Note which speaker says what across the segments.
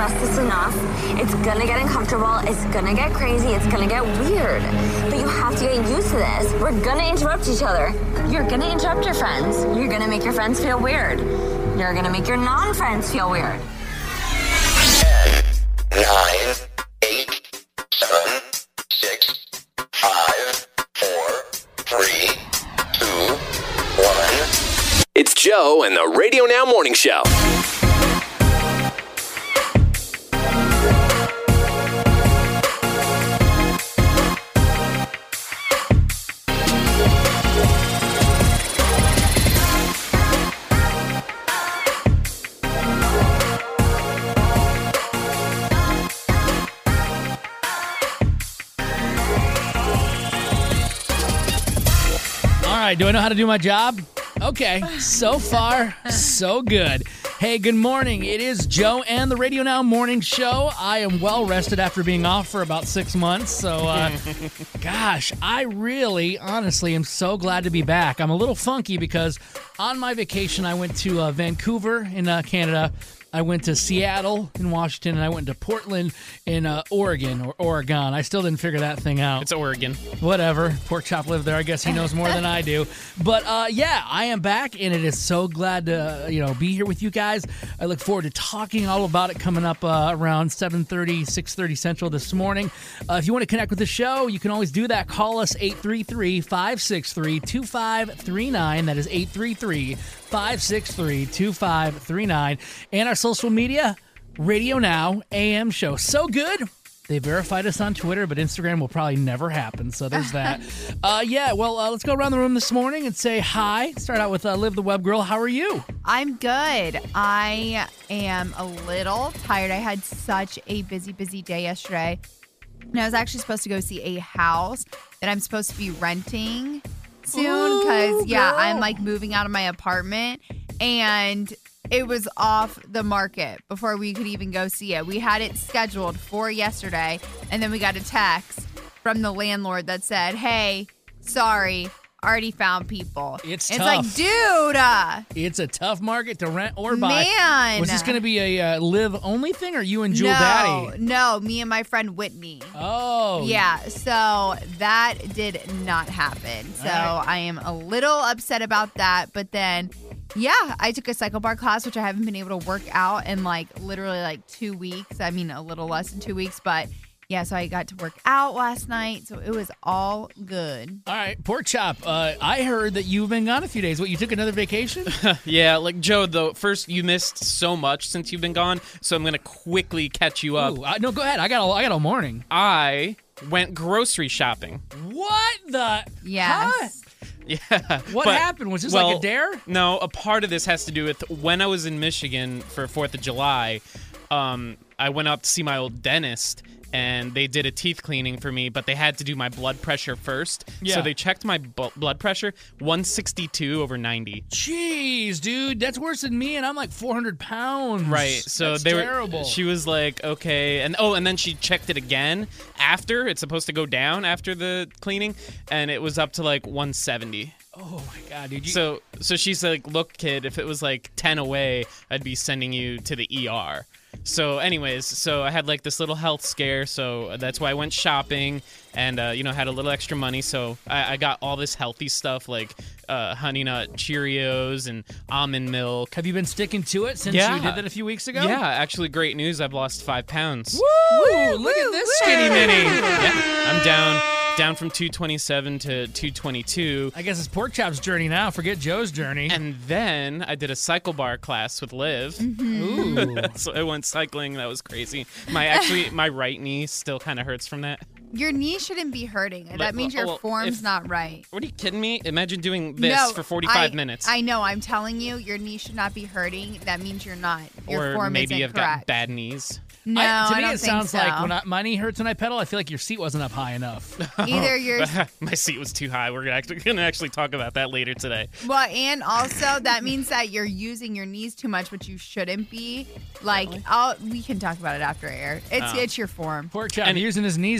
Speaker 1: stress this enough. It's gonna get uncomfortable. It's gonna get crazy. It's gonna get weird. But you have to get used to this. We're gonna interrupt each other. You're gonna interrupt your friends. You're gonna make your friends feel weird. You're gonna make your non-friends feel weird.
Speaker 2: 10, 9, 8, 7, 6, 5, 4, 3, 2, 1.
Speaker 3: It's Joe and the Radio Now Morning Show.
Speaker 4: All right, do I know how to do my job? Okay, so far, so good. Hey, good morning. It is Joe and the Radio Now Morning Show. I am well rested after being off for about 6 months. So, gosh, I really, honestly, am so glad to be back. I'm a little funky because on my vacation, I went to Vancouver in Canada. I went to Seattle in Washington, and I went to Portland in Oregon. I still didn't figure that thing out.
Speaker 5: It's Oregon.
Speaker 4: Whatever. Pork Chop lived there. I guess he knows more than I do. But yeah, I am back, and it is so glad to be here with you guys. I look forward to talking all about it coming up around 7:30, 6:30 Central this morning. If you want to connect with the show, you can always do that. Call us 833-563-2539. That is 833-563-2539. And our social media, Radio Now AM Show. So good. They verified us on Twitter, but Instagram will probably never happen. So there's that. Let's go around the room this morning and say hi. Start out with Liv the Web Girl. How are you?
Speaker 6: I'm good. I am a little tired. I had such a busy day yesterday. And I was actually supposed to go see a house that I'm supposed to be renting soon because, I'm like moving out of my apartment. And it was off the market before we could even go see it. We had it scheduled for yesterday, and then we got a text from the landlord that said, hey, sorry, already found people.
Speaker 4: It's tough.
Speaker 6: Like, dude.
Speaker 4: It's a tough market to rent or buy.
Speaker 6: Man.
Speaker 4: Was this going to be a live-only thing, or you and Jewel Daddy?
Speaker 6: No, me and my friend Whitney.
Speaker 4: Oh.
Speaker 6: Yeah, so that did not happen. So I am a little upset about that, but then... yeah, I took a cycle bar class, which I haven't been able to work out in literally 2 weeks. I mean, a little less than 2 weeks, but yeah, so I got to work out last night, so it was all good.
Speaker 4: All right, Pork Chop, I heard that you've been gone a few days. What, you took another vacation?
Speaker 5: Yeah, Joe, though, first, you missed so much since you've been gone, so I'm going to quickly catch you up.
Speaker 4: Ooh, no, go ahead. I got all morning.
Speaker 5: I went grocery shopping.
Speaker 4: What the?
Speaker 6: Yes.
Speaker 4: Huh?
Speaker 5: Yeah.
Speaker 4: What happened? Was this like a dare?
Speaker 5: No, a part of this has to do with when I was in Michigan for 4th of July, I went up to see my old dentist, and they did a teeth cleaning for me, but they had to do my blood pressure first. Yeah. So they checked my blood pressure, 162/90.
Speaker 4: Jeez, dude, that's worse than me, and I'm like 400 pounds.
Speaker 5: Right. So
Speaker 4: that's
Speaker 5: they
Speaker 4: terrible.
Speaker 5: She was like, okay, and then she checked it again after. It's supposed to go down after the cleaning, and it was up to 170.
Speaker 4: Oh my God, dude.
Speaker 5: So she's like, look, kid, if it was 10 away, I'd be sending you to the ER. So anyways, I had this little health scare, so that's why I went shopping and, had a little extra money. So I got all this healthy stuff Honey Nut Cheerios and almond milk.
Speaker 4: Have you been sticking to it since you did that a few weeks ago?
Speaker 5: Yeah, actually great news. I've lost 5 pounds.
Speaker 4: Woo! Look at this skinny mini.
Speaker 5: Yeah, I'm down from 227 to 222.
Speaker 4: I guess it's Pork Chop's journey now. Forget Joe's journey.
Speaker 5: And then I did a cycle bar class with Liv.
Speaker 4: Mm-hmm.
Speaker 5: Ooh. So I went cycling. That was crazy. My right knee still kind of hurts from that.
Speaker 6: Your knee shouldn't be hurting. That means your form's not right.
Speaker 5: What are you kidding me? Imagine doing this for 45 minutes.
Speaker 6: I know. I'm telling you, your knee should not be hurting. That means you're not. Your
Speaker 5: or
Speaker 6: form
Speaker 5: maybe
Speaker 6: isn't
Speaker 5: you've
Speaker 6: correct.
Speaker 5: got bad knees.
Speaker 6: No,
Speaker 4: to me,
Speaker 6: I don't
Speaker 4: it sounds
Speaker 6: think so.
Speaker 4: like when my knee hurts when I pedal, I feel like your seat wasn't up high enough.
Speaker 6: Either your
Speaker 5: my seat was too high. We're going to actually talk about that later today.
Speaker 6: Well, and also that means that you're using your knees too much, which you shouldn't be. We can talk about it after air. It's your form.
Speaker 4: Pork Chop using his knees too much,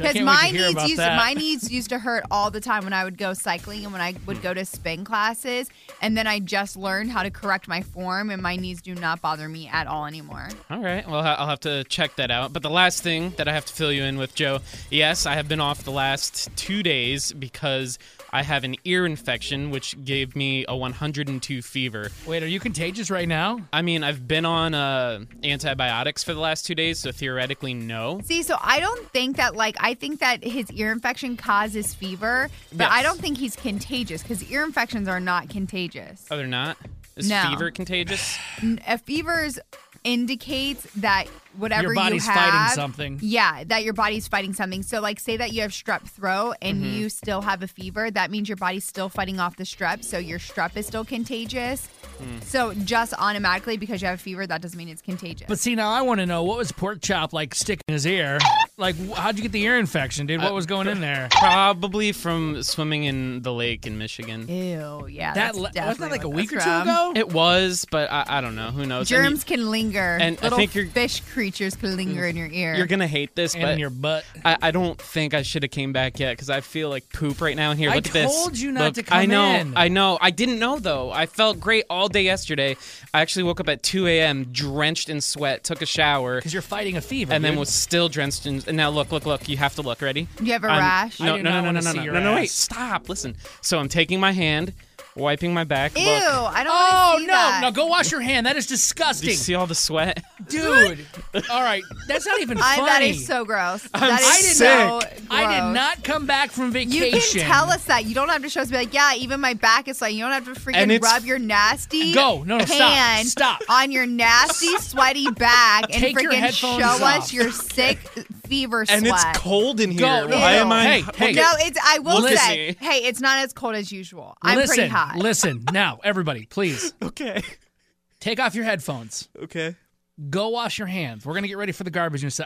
Speaker 4: I
Speaker 6: Because
Speaker 4: can't
Speaker 6: my
Speaker 4: wait to hear about that.
Speaker 6: my knees used to hurt all the time when I would go cycling and when I would go to spin classes. And then I just learned how to correct my form, and my knees do not bother me at all anymore.
Speaker 5: All right. Well, I'll have to check that out. But the last thing that I have to fill you in with, Joe, yes, I have been off the last 2 days because I have an ear infection, which gave me a 102 fever.
Speaker 4: Wait, are you contagious right now?
Speaker 5: I mean, I've been on antibiotics for the last 2 days, so theoretically, no.
Speaker 6: See, so I don't think that, I think that his ear infection causes fever, but
Speaker 5: Yes.
Speaker 6: I don't think he's contagious because ear infections are not contagious.
Speaker 5: Oh, they're not? Is
Speaker 6: No.
Speaker 5: fever contagious?
Speaker 6: A fever indicates that whatever
Speaker 4: Your body's
Speaker 6: you have,
Speaker 4: fighting something.
Speaker 6: Yeah, that your body's fighting something. So, say that you have strep throat and
Speaker 4: Mm-hmm.
Speaker 6: you still have a fever. That means your body's still fighting off the strep. So your strep is still contagious. So just automatically because you have a fever, that doesn't mean it's contagious.
Speaker 4: But see, now I want to know, what was Pork Chop sticking in his ear? How'd you get the ear infection, dude? What was going in there?
Speaker 5: Probably from swimming in the lake in Michigan.
Speaker 6: Ew, yeah.
Speaker 4: That
Speaker 6: that's
Speaker 4: wasn't
Speaker 6: definitely
Speaker 4: that like a
Speaker 6: what
Speaker 4: week or
Speaker 6: that's
Speaker 4: two
Speaker 6: from.
Speaker 4: ago?
Speaker 5: It was, but I don't know. Who knows? And
Speaker 6: Germs can linger.
Speaker 5: and I
Speaker 6: Little
Speaker 5: think you're-
Speaker 6: fish creatures can linger in your ear.
Speaker 5: you're going to hate this,
Speaker 4: And
Speaker 5: but
Speaker 4: in your butt.
Speaker 5: I don't think I should have came back yet because I feel like poop right now. Here,
Speaker 4: I
Speaker 5: look at this.
Speaker 4: told you not
Speaker 5: Look,
Speaker 4: to come
Speaker 5: I know,
Speaker 4: in.
Speaker 5: I know. I didn't know, though. I felt great all day yesterday. I actually woke up at 2 a.m. drenched in sweat, took a shower,
Speaker 4: Because you're fighting a fever,
Speaker 5: and then
Speaker 4: dude.
Speaker 5: was still drenched in... And now look. You have to look. Ready?
Speaker 6: Do you have a
Speaker 5: I'm-
Speaker 6: rash?
Speaker 4: I
Speaker 5: No,
Speaker 4: do
Speaker 5: no,
Speaker 4: not
Speaker 5: no,
Speaker 4: wanna
Speaker 5: no,
Speaker 4: see
Speaker 5: no,
Speaker 4: your
Speaker 5: no, no, wait.
Speaker 4: ass.
Speaker 5: Stop. Listen. So I'm taking my hand, wiping my back.
Speaker 6: Ew,
Speaker 5: Look.
Speaker 6: I don't
Speaker 4: Oh,
Speaker 6: want to see
Speaker 4: no.
Speaker 6: that.
Speaker 4: No, go wash your hand. That is
Speaker 5: Do
Speaker 4: disgusting.
Speaker 5: you see all the sweat?
Speaker 4: Dude. All right. That's not even funny.
Speaker 6: That is so gross.
Speaker 5: I'm
Speaker 6: That is
Speaker 5: sick.
Speaker 6: so gross.
Speaker 4: I did not come back from
Speaker 6: You
Speaker 4: vacation.
Speaker 6: can tell us that. You don't have to show us. Be like, yeah, even my back is like. You don't have to
Speaker 5: And
Speaker 6: freaking
Speaker 5: it's-
Speaker 6: rub your nasty
Speaker 4: Go. No, stop.
Speaker 6: hand
Speaker 4: Stop.
Speaker 6: on your nasty, sweaty back and
Speaker 4: Take your
Speaker 6: freaking
Speaker 4: headphones
Speaker 6: show
Speaker 4: off.
Speaker 6: us your sick fever
Speaker 5: And
Speaker 6: sweat.
Speaker 5: it's cold in here.
Speaker 4: Go.
Speaker 5: Why am I...
Speaker 4: Hey, hey.
Speaker 6: No, it's. I will
Speaker 5: Look at
Speaker 6: say,
Speaker 5: me.
Speaker 6: hey, it's not as cold as usual. I'm
Speaker 4: listen,
Speaker 6: pretty hot.
Speaker 4: Listen. Now, everybody, please.
Speaker 5: Okay.
Speaker 4: Take off your headphones.
Speaker 5: Okay.
Speaker 4: Go wash your hands. We're going to get ready for the garbage in a sec.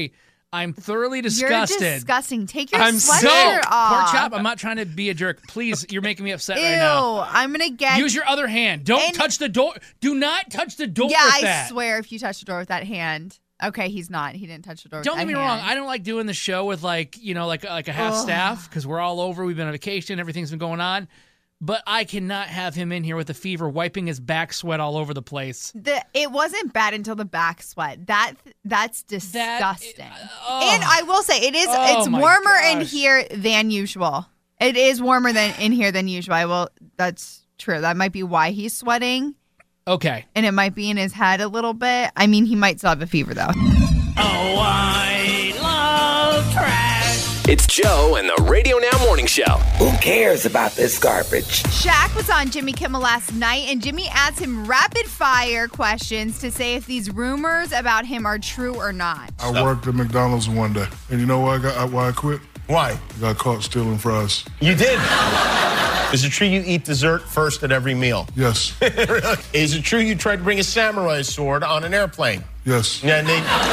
Speaker 4: I'm thoroughly
Speaker 6: You're
Speaker 4: disgusted.
Speaker 6: disgusting. Take your
Speaker 5: I'm
Speaker 6: sweatshirt
Speaker 5: so-
Speaker 6: off.
Speaker 4: Pork Chop, I'm not trying to be a jerk. Please, you're making me upset
Speaker 6: Ew,
Speaker 4: right now.
Speaker 6: I'm gonna get.
Speaker 4: Use your other hand. Don't
Speaker 6: And-
Speaker 4: touch the door. Do not touch the door
Speaker 6: yeah,
Speaker 4: with
Speaker 6: I
Speaker 4: that.
Speaker 6: swear, if you touch the door with that hand. Okay, he's not. He didn't touch the door.
Speaker 4: Don't
Speaker 6: with
Speaker 4: get
Speaker 6: that
Speaker 4: me wrong.
Speaker 6: hand.
Speaker 4: I don't like doing the show with like a half staff because we're all over. We've been on vacation. Everything's been going on. But I cannot have him in here with a fever, wiping his back sweat all over the place.
Speaker 6: It wasn't bad until the back sweat. That's disgusting.
Speaker 4: oh.
Speaker 6: And I will say it is.
Speaker 4: Oh
Speaker 6: It's
Speaker 4: my
Speaker 6: warmer in
Speaker 4: gosh.
Speaker 6: here than usual. It is warmer than in here than usual. That's true. That might be why he's sweating,
Speaker 4: Okay.
Speaker 6: and it might be in his head a little bit. I mean, he might still have a fever though.
Speaker 3: Oh, I love trash. It's Joe and the Radio Now Morning Show.
Speaker 7: Who cares about this garbage?
Speaker 6: Shaq was on Jimmy Kimmel last night, and Jimmy asked him rapid fire questions to say if these rumors about him are true or not.
Speaker 8: I worked at McDonald's one day, and you know why I quit?
Speaker 9: Why?
Speaker 8: I got caught stealing fries.
Speaker 9: You did. Is it true you eat dessert first at every meal?
Speaker 8: Yes,
Speaker 9: Is it true you tried to bring a samurai sword on an airplane?
Speaker 8: yes,
Speaker 9: And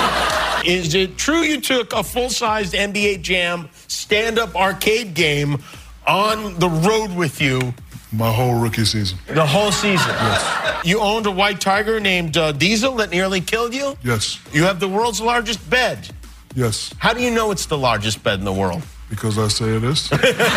Speaker 9: is it true you took a full-sized NBA Jam stand-up arcade game on the road with you
Speaker 8: my whole rookie season.
Speaker 9: the whole season? You owned a white tiger named Diesel that nearly killed you?
Speaker 8: Yes,
Speaker 9: You have the world's largest bed.
Speaker 8: yes,
Speaker 9: How do you know it's the largest bed in the world?
Speaker 8: because I say it is.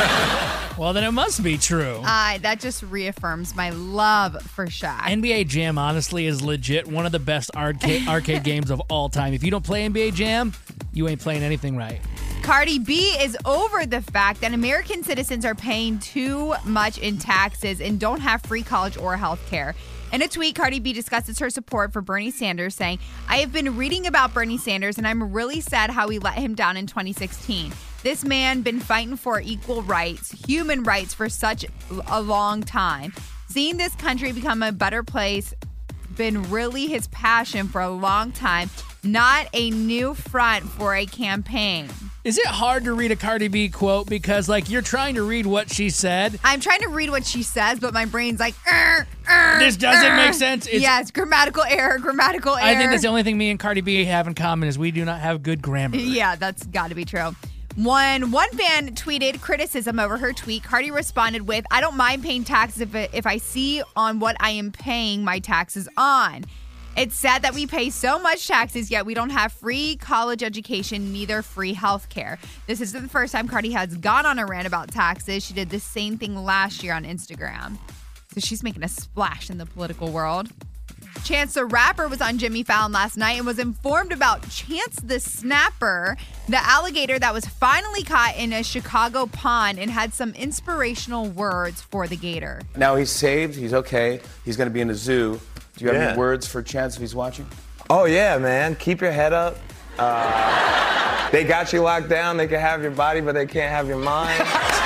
Speaker 4: Well, then it must be true.
Speaker 6: That just reaffirms my love for Shaq.
Speaker 4: NBA Jam, honestly, is legit one of the best arcade games of all time. If you don't play NBA Jam, you ain't playing anything right.
Speaker 6: Cardi B is over the fact that American citizens are paying too much in taxes and don't have free college or health care. In a tweet, Cardi B discusses her support for Bernie Sanders, saying, "I have been reading about Bernie Sanders, and I'm really sad how we let him down in 2016. This man been fighting for equal rights, human rights for such a long time. Seeing this country become a better place been really his passion for a long time, not a new front for a campaign."
Speaker 4: Is it hard to read a Cardi B quote because, you're trying to read what she said?
Speaker 6: I'm trying to read what she says, but my brain's like,
Speaker 4: This doesn't make sense.
Speaker 6: Yes, grammatical error.
Speaker 4: I think that's the only thing me and Cardi B have in common is we do not have good grammar.
Speaker 6: Yeah, that's got to be true. One fan tweeted criticism over her tweet. Cardi responded with, "I don't mind paying taxes if I see on what I am paying my taxes on." It's sad that we pay so much taxes, yet we don't have free college education, neither free health care. This isn't the first time Cardi has gone on a rant about taxes. She did the same thing last year on Instagram. So she's making a splash in the political world. Chance the Rapper was on Jimmy Fallon last night and was informed about Chance the Snapper, the alligator that was finally caught in a Chicago pond, and had some inspirational words for the gator.
Speaker 10: Now he's saved. He's okay. He's going to be in the zoo. Do you have any words for Chance if he's watching?
Speaker 11: Oh, yeah, man. Keep your head up. They got you locked down. They can have your body, but they can't have your mind.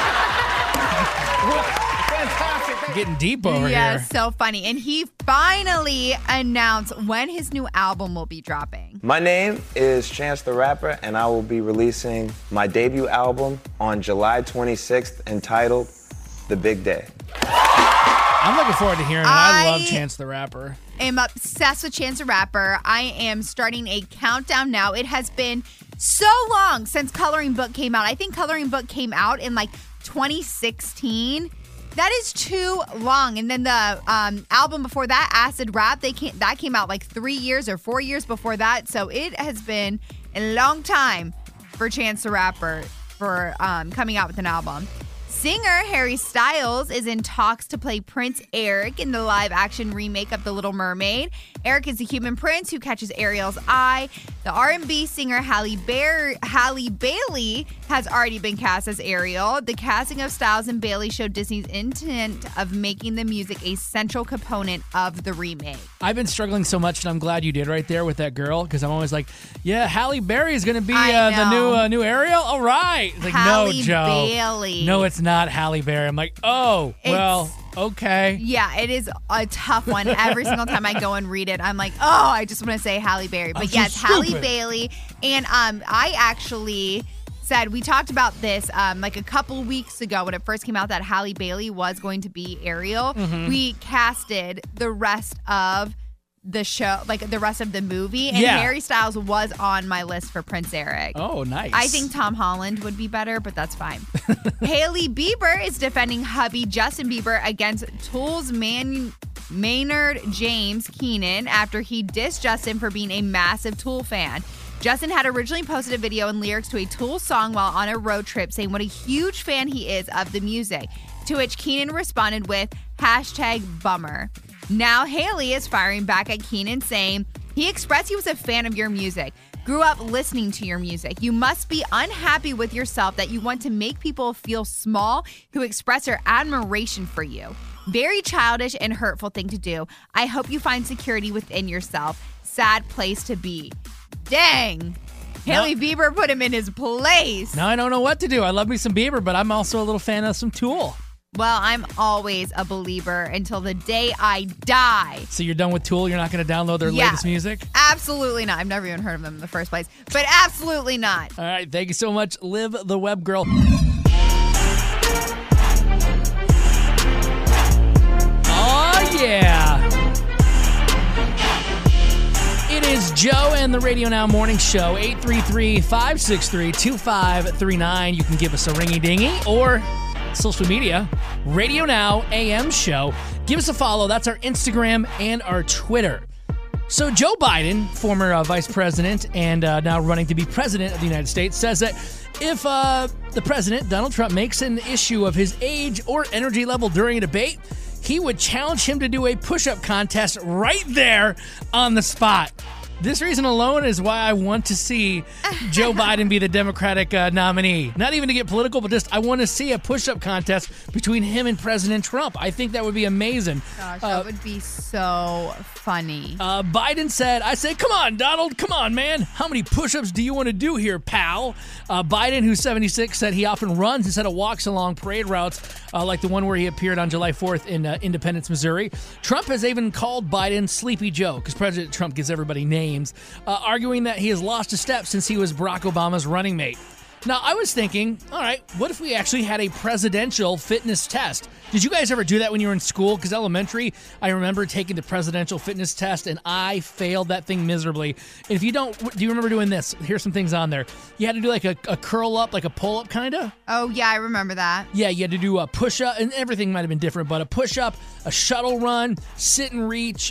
Speaker 4: Getting deep over here.
Speaker 6: Yeah, so funny. And he finally announced when his new album will be dropping.
Speaker 11: My name is Chance the Rapper, and I will be releasing my debut album on July 26th entitled The Big Day.
Speaker 4: I'm looking forward to hearing it. I love Chance the Rapper.
Speaker 6: I'm obsessed with Chance the Rapper. I am starting a countdown now. It has been so long since Coloring Book came out. I think Coloring Book came out in like 2016. That is too long. And then the album before that, Acid Rap, that came out like 3 years or 4 years before that. So it has been a long time for Chance the Rapper for coming out with an album. Singer Harry Styles is in talks to play Prince Eric in the live-action remake of The Little Mermaid. Eric is a human prince who catches Ariel's eye. The R&B singer Halle Bailey has already been cast as Ariel. The casting of Styles and Bailey showed Disney's intent of making the music a central component of the remake.
Speaker 4: I've been struggling so much, and I'm glad you did right there with that girl, because I'm always like, yeah, Halle Berry is going to be the new Ariel? All right. It's like,
Speaker 6: Halle
Speaker 4: no, Joe.
Speaker 6: Bailey.
Speaker 4: No, it's not Halle Berry. I'm like, oh, well, okay.
Speaker 6: Yeah, it is a tough one. Every single time I go and read it, I'm like, oh, I just want to say Halle Berry. But yes, Halle Bailey. And I actually said, we talked about this like a couple weeks ago when it first came out that Halle Bailey was going to be Ariel. Mm-hmm. We casted the rest of the show, like the rest of the movie, and Harry Styles was on my list for Prince Eric.
Speaker 4: Oh, nice.
Speaker 6: I think Tom Holland would be better, but that's fine. Hailey Bieber is defending hubby Justin Bieber against Tool's Maynard James Keenan after he dissed Justin for being a massive Tool fan. Justin had originally posted a video and lyrics to a Tool song while on a road trip saying what a huge fan he is of the music, to which Keenan responded with #bummer. Now Hailey is firing back at Keenan, saying, he expressed he was a fan of your music, grew up listening to your music. You must be unhappy with yourself that you want to make people feel small who express their admiration for you. Very childish and hurtful thing to do. I hope you find security within yourself. Sad place to be. Dang. Hailey Bieber put him in his place.
Speaker 4: Now I don't know what to do. I love me some Bieber, but I'm also a little fan of some Tool.
Speaker 6: Well, I'm always a believer until the day I die.
Speaker 4: So you're done with Tool? You're not going to download their latest music?
Speaker 6: Absolutely not. I've never even heard of them in the first place. But absolutely not.
Speaker 4: All right. Thank you so much, Liv the Web Girl. Oh, yeah. It is Joe and the Radio Now Morning Show, 833-563-2539. You can give us a ringy-dingy or social media, Radio Now AM Show. Give us a follow. That's our Instagram and our Twitter. So Joe Biden, former vice president and now running to be president of the United States, says that if the president, Donald Trump, makes an issue of his age or energy level during a debate, he would challenge him to do a push-up contest right there on the spot. This reason alone is why I want to see Joe Biden be the Democratic nominee. Not even to get political, but just I want to see a push-up contest between him and President Trump. I think that would be amazing.
Speaker 6: Gosh, that would be so funny.
Speaker 4: Biden said, I said, come on, Donald, come on, man. How many push-ups do you want to do here, pal? Biden, who's 76, said he often runs instead of walks along parade routes like the one where he appeared on July 4th in Independence, Missouri. Trump has even called Biden Sleepy Joe, because President Trump gives everybody names, arguing that he has lost a step since he was Barack Obama's running mate. Now, I was thinking, all right, what if we actually had a presidential fitness test? Did you guys ever do that when you were in school? Because elementary, I remember taking the presidential fitness test, and I failed that thing miserably. And if you don't, do you remember doing this? Here's some things on there. You had to do like a curl up, like a pull up kind of.
Speaker 6: Oh, yeah, I remember that.
Speaker 4: Yeah, you had to do a push up, and everything might have been different, but a push up, a shuttle run, sit and reach,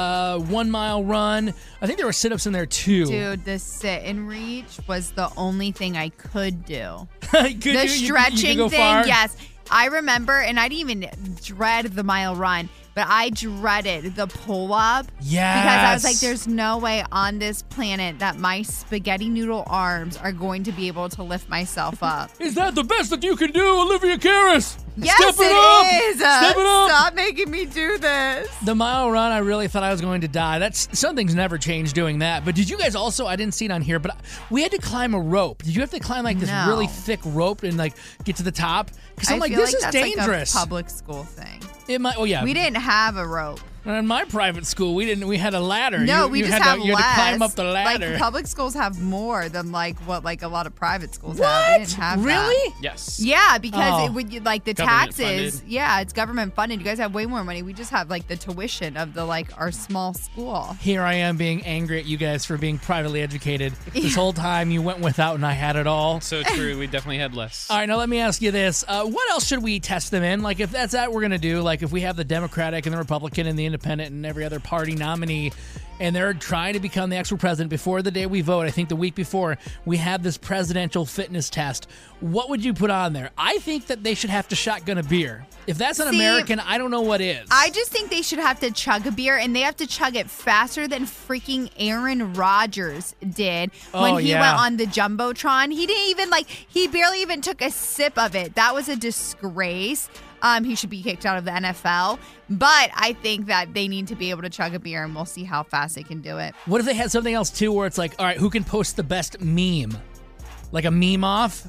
Speaker 4: 1 mile run. I think there were sit ups in there too.
Speaker 6: Dude, the sit and reach was the only thing I could do.
Speaker 4: The
Speaker 6: stretching
Speaker 4: go
Speaker 6: thing,
Speaker 4: far?
Speaker 6: yes. I remember, and I didn't even dread the mile run, but I dreaded the pull-up.
Speaker 4: Yes.
Speaker 6: Because I was like, there's no way on this planet that my spaghetti noodle arms are going to be able to lift myself up.
Speaker 4: Is that the best that you can do, Olivia Karras?
Speaker 6: Yes,
Speaker 4: Step it up.
Speaker 6: is.
Speaker 4: Step it up.
Speaker 6: Stop making me do this.
Speaker 4: The mile run, I really thought I was going to die. Something's never changed doing that. But did you guys also, I didn't see it on here, but we had to climb a rope. Did you have to climb like this really thick rope and like get to the top? Because I'm like, this is dangerous.
Speaker 6: Like a public school thing.
Speaker 4: It might. Oh yeah.
Speaker 6: We didn't have a rope.
Speaker 4: In my private school, we didn't. We had a ladder.
Speaker 6: No, we just have less.
Speaker 4: You had to climb up the ladder.
Speaker 6: Like public schools have more than like what like a lot of private schools have. We didn't have
Speaker 4: really?
Speaker 6: That.
Speaker 5: Yes.
Speaker 6: Yeah, because it would like the
Speaker 5: Government
Speaker 6: taxes.
Speaker 5: funded.
Speaker 6: Yeah, it's government funded. You guys have way more money. We just have like the tuition of the like our small school.
Speaker 4: Here I am being angry at you guys for being privately educated. This whole time you went without and I had it all.
Speaker 5: So true. We definitely had less.
Speaker 4: All right, now let me ask you this. What else should we test them in? Like if that's that we're going to do, like if we have the Democratic and the Republican and the Independent and every other party nominee and they're trying to become the actual president before the day we vote, I think the week before, we have this presidential fitness test. What would you put on there? I think that they should have to shotgun a beer. If that's an American, I don't know what is.
Speaker 6: I just think they should have to chug a beer, and they have to chug it faster than freaking Aaron Rodgers did when he went on the Jumbotron. He didn't even he barely even took a sip of it. That was a disgrace. He should be kicked out of the NFL. But I think that they need to be able to chug a beer, and we'll see how fast they can do it.
Speaker 4: What if they had something else, too, where it's like, all right, who can post the best meme? Like a meme off?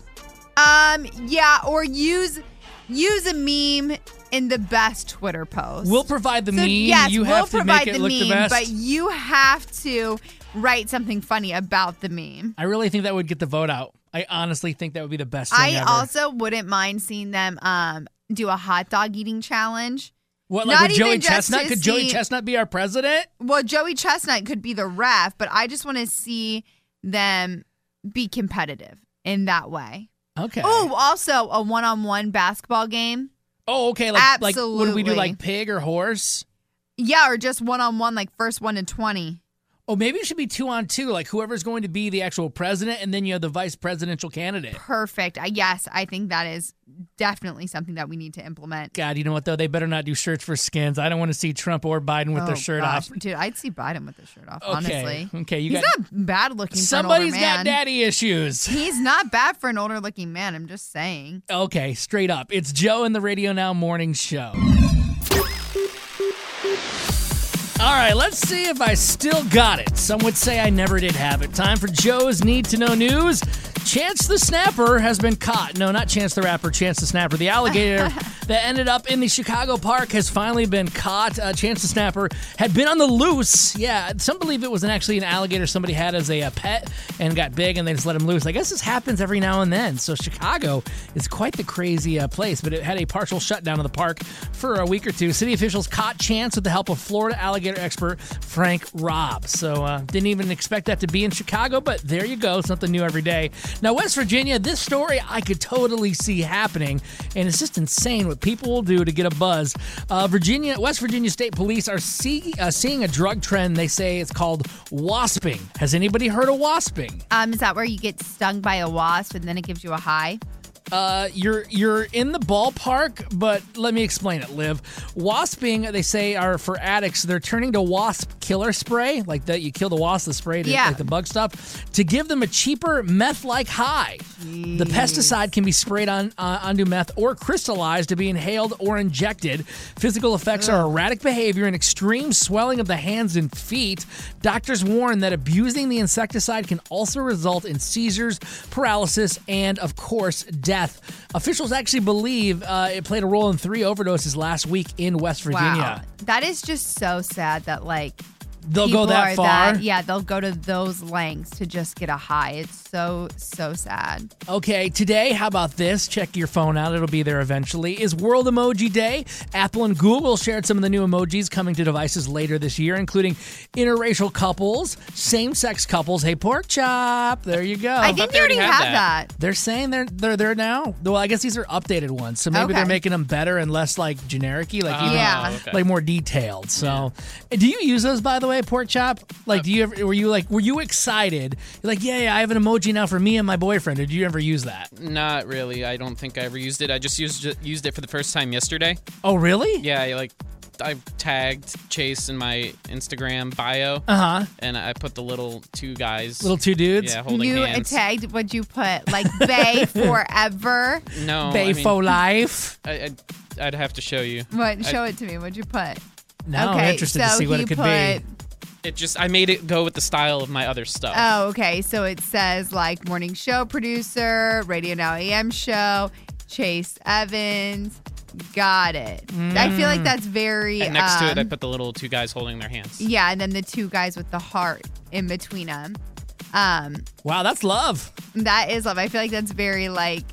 Speaker 6: Yeah, or use a meme in the best Twitter post.
Speaker 4: We'll provide the meme.
Speaker 6: Yes,
Speaker 4: you have to make it look the best.
Speaker 6: But you have to write something funny about the meme.
Speaker 4: I really think that would get the vote out. I honestly think that would be the best thing ever.
Speaker 6: I also wouldn't mind seeing them do a hot dog eating challenge.
Speaker 4: What, like with Joey Chestnut? Could Joey Chestnut be our president?
Speaker 6: Well, Joey Chestnut could be the ref, but I just want to see them be competitive in that way.
Speaker 4: Okay.
Speaker 6: Oh, also a one-on-one basketball game.
Speaker 4: Oh, okay. Like what do we do, like pig or horse?
Speaker 6: Yeah, or just one-on-one, like first 1 to 20.
Speaker 4: Oh, maybe it should be 2-on-2, like whoever's going to be the actual president, and then you have the vice presidential candidate.
Speaker 6: Perfect. Yes, I think that is definitely something that we need to implement.
Speaker 4: God, you know what, though? They better not do shirts for skins. I don't want to see Trump or Biden with their shirt off.
Speaker 6: Dude, I'd see Biden with the shirt off, honestly.
Speaker 4: Okay,
Speaker 6: he's not bad looking for an older man.
Speaker 4: Somebody's got daddy issues.
Speaker 6: He's not bad for an older looking man, I'm just saying.
Speaker 4: Okay, straight up. It's Joe and the Radio Now Morning Show. All right, let's see if I still got it. Some would say I never did have it. Time for Joe's Need to Know News. Chance the Snapper has been caught. No, not Chance the Rapper, Chance the Snapper. The alligator that ended up in the Chicago park has finally been caught. Chance the Snapper had been on the loose. Yeah, some believe it was actually an alligator somebody had as a pet and got big and they just let him loose. I guess this happens every now and then. So Chicago is quite the crazy place, but it had a partial shutdown of the park for a week or two. City officials caught Chance with the help of Florida alligator expert Frank Robb. So didn't even expect that to be in Chicago, but there you go. Something new every day. Now, West Virginia, this story I could totally see happening, and it's just insane what people will do to get a buzz. West Virginia State Police are seeing a drug trend. They say it's called wasping. Has anybody heard of wasping?
Speaker 6: Is that where you get stung by a wasp and then it gives you a high?
Speaker 4: You're in the ballpark, but let me explain it, Liv. Wasping, they say, are for addicts. They're turning to wasp killer spray, like that you kill the wasp, the spray, like the bug stuff, to give them a cheaper meth-like high. Jeez. The pesticide can be sprayed onto meth or crystallized to be inhaled or injected. Physical effects are erratic behavior and extreme swelling of the hands and feet. Doctors warn that abusing the insecticide can also result in seizures, paralysis, and, of course, death. Officials actually believe it played a role in 3 overdoses last week in West Virginia.
Speaker 6: Wow. That is just so sad that,
Speaker 4: They'll go that far?
Speaker 6: They'll go to those lengths to just get a high. It's so sad.
Speaker 4: Okay, today, how about this? Check your phone out. It'll be there eventually. Is World Emoji Day. Apple and Google shared some of the new emojis coming to devices later this year, including interracial couples, same-sex couples. Hey, pork chop. There you go.
Speaker 6: I think they already have that.
Speaker 4: They're saying they're there now. Well, I guess these are updated ones, so maybe they're making them better and less like generic-y, like more detailed. So, do you use those, by the way, pork chop? Like, were you excited? You're like, yeah, I have an emoji now for me and my boyfriend. Did you ever use that?
Speaker 5: Not really. I don't think I ever used it. I just used it for the first time yesterday.
Speaker 4: Oh, really?
Speaker 5: Yeah, I tagged Chase in my Instagram bio. And I put the little two guys.
Speaker 4: Little two dudes?
Speaker 5: Yeah, holding hands.
Speaker 6: You tagged, what'd you put? Like, Bay forever?
Speaker 5: No.
Speaker 4: Bay for life?
Speaker 5: I'd have to show you.
Speaker 6: What? Show it to me. What'd you put?
Speaker 4: Now I'm interested to see what it could be.
Speaker 5: I made it go with the style of my other stuff.
Speaker 6: Oh, okay. So it says like morning show producer, Radio Now AM show, Chase Evans. Got it. I feel like that's very...
Speaker 5: And next to it, I put the little two guys holding their hands.
Speaker 6: Yeah, and then the two guys with the heart in between them.
Speaker 4: Wow, that's love.
Speaker 6: That is love. I feel like that's very like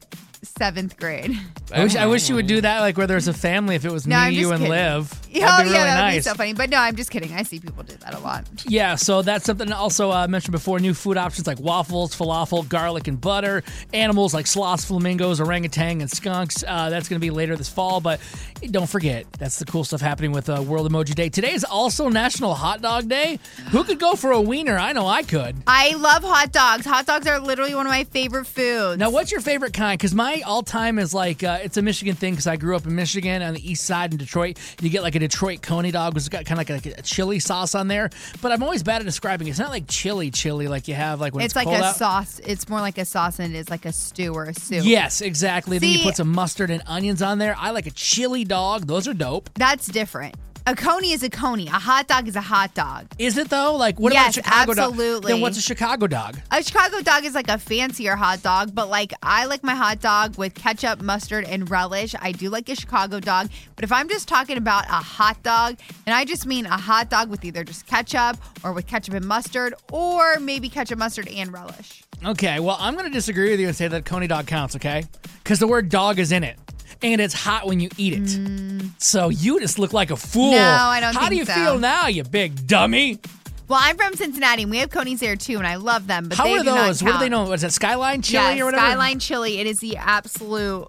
Speaker 6: 7th grade.
Speaker 4: I wish you would do that, like where there's a family. If it was me, you, and Liv, that'd be really
Speaker 6: that would
Speaker 4: nice.
Speaker 6: be so funny. But no, I'm just kidding. I see people do that a lot.
Speaker 4: Yeah, so that's something also mentioned before. New food options like waffles, falafel, garlic, and butter. Animals like sloths, flamingos, orangutan, and skunks. That's going to be later this fall. But don't forget, that's the cool stuff happening with World Emoji Day. Today is also National Hot Dog Day. Who could go for a wiener? I know I could.
Speaker 6: I love hot dogs. Hot dogs are literally one of my favorite foods.
Speaker 4: Now, what's your favorite kind? Because my all-time is like, it's a Michigan thing because I grew up in Michigan on the east side in Detroit. You get like a Detroit Coney dog, which has got kind of like a chili sauce on there. But I'm always bad at describing it. It's not like chili like you have like when it's
Speaker 6: like
Speaker 4: cold
Speaker 6: a
Speaker 4: out.
Speaker 6: Sauce. It's more like a sauce than it is like a stew or a soup.
Speaker 4: Yes, exactly. Then you put some mustard and onions on there. I like a chili dog. Those are dope.
Speaker 6: That's different. A coney is a coney. A hot dog is a hot dog.
Speaker 4: Is it though? Like, what about a Chicago dog?
Speaker 6: Absolutely.
Speaker 4: Then what's a Chicago dog?
Speaker 6: A Chicago dog is like a fancier hot dog, but like I like my hot dog with ketchup, mustard, and relish. I do like a Chicago dog, but if I'm just talking about a hot dog, then I just mean a hot dog with either just ketchup or with ketchup and mustard, or maybe ketchup, mustard, and relish.
Speaker 4: Okay, well, I'm going to disagree with you and say that coney dog counts, okay? Because the word dog is in it. And it's hot when you eat it. So you just look like a fool.
Speaker 6: No, I don't
Speaker 4: How
Speaker 6: think
Speaker 4: do you
Speaker 6: so.
Speaker 4: feel now, you big dummy?
Speaker 6: Well, I'm from Cincinnati, and we have conies there, too, and I love them. But
Speaker 4: How
Speaker 6: they
Speaker 4: are
Speaker 6: do not
Speaker 4: those? What do they
Speaker 6: count.
Speaker 4: know? What is that, Skyline chili or whatever?
Speaker 6: Skyline chili. It is the absolute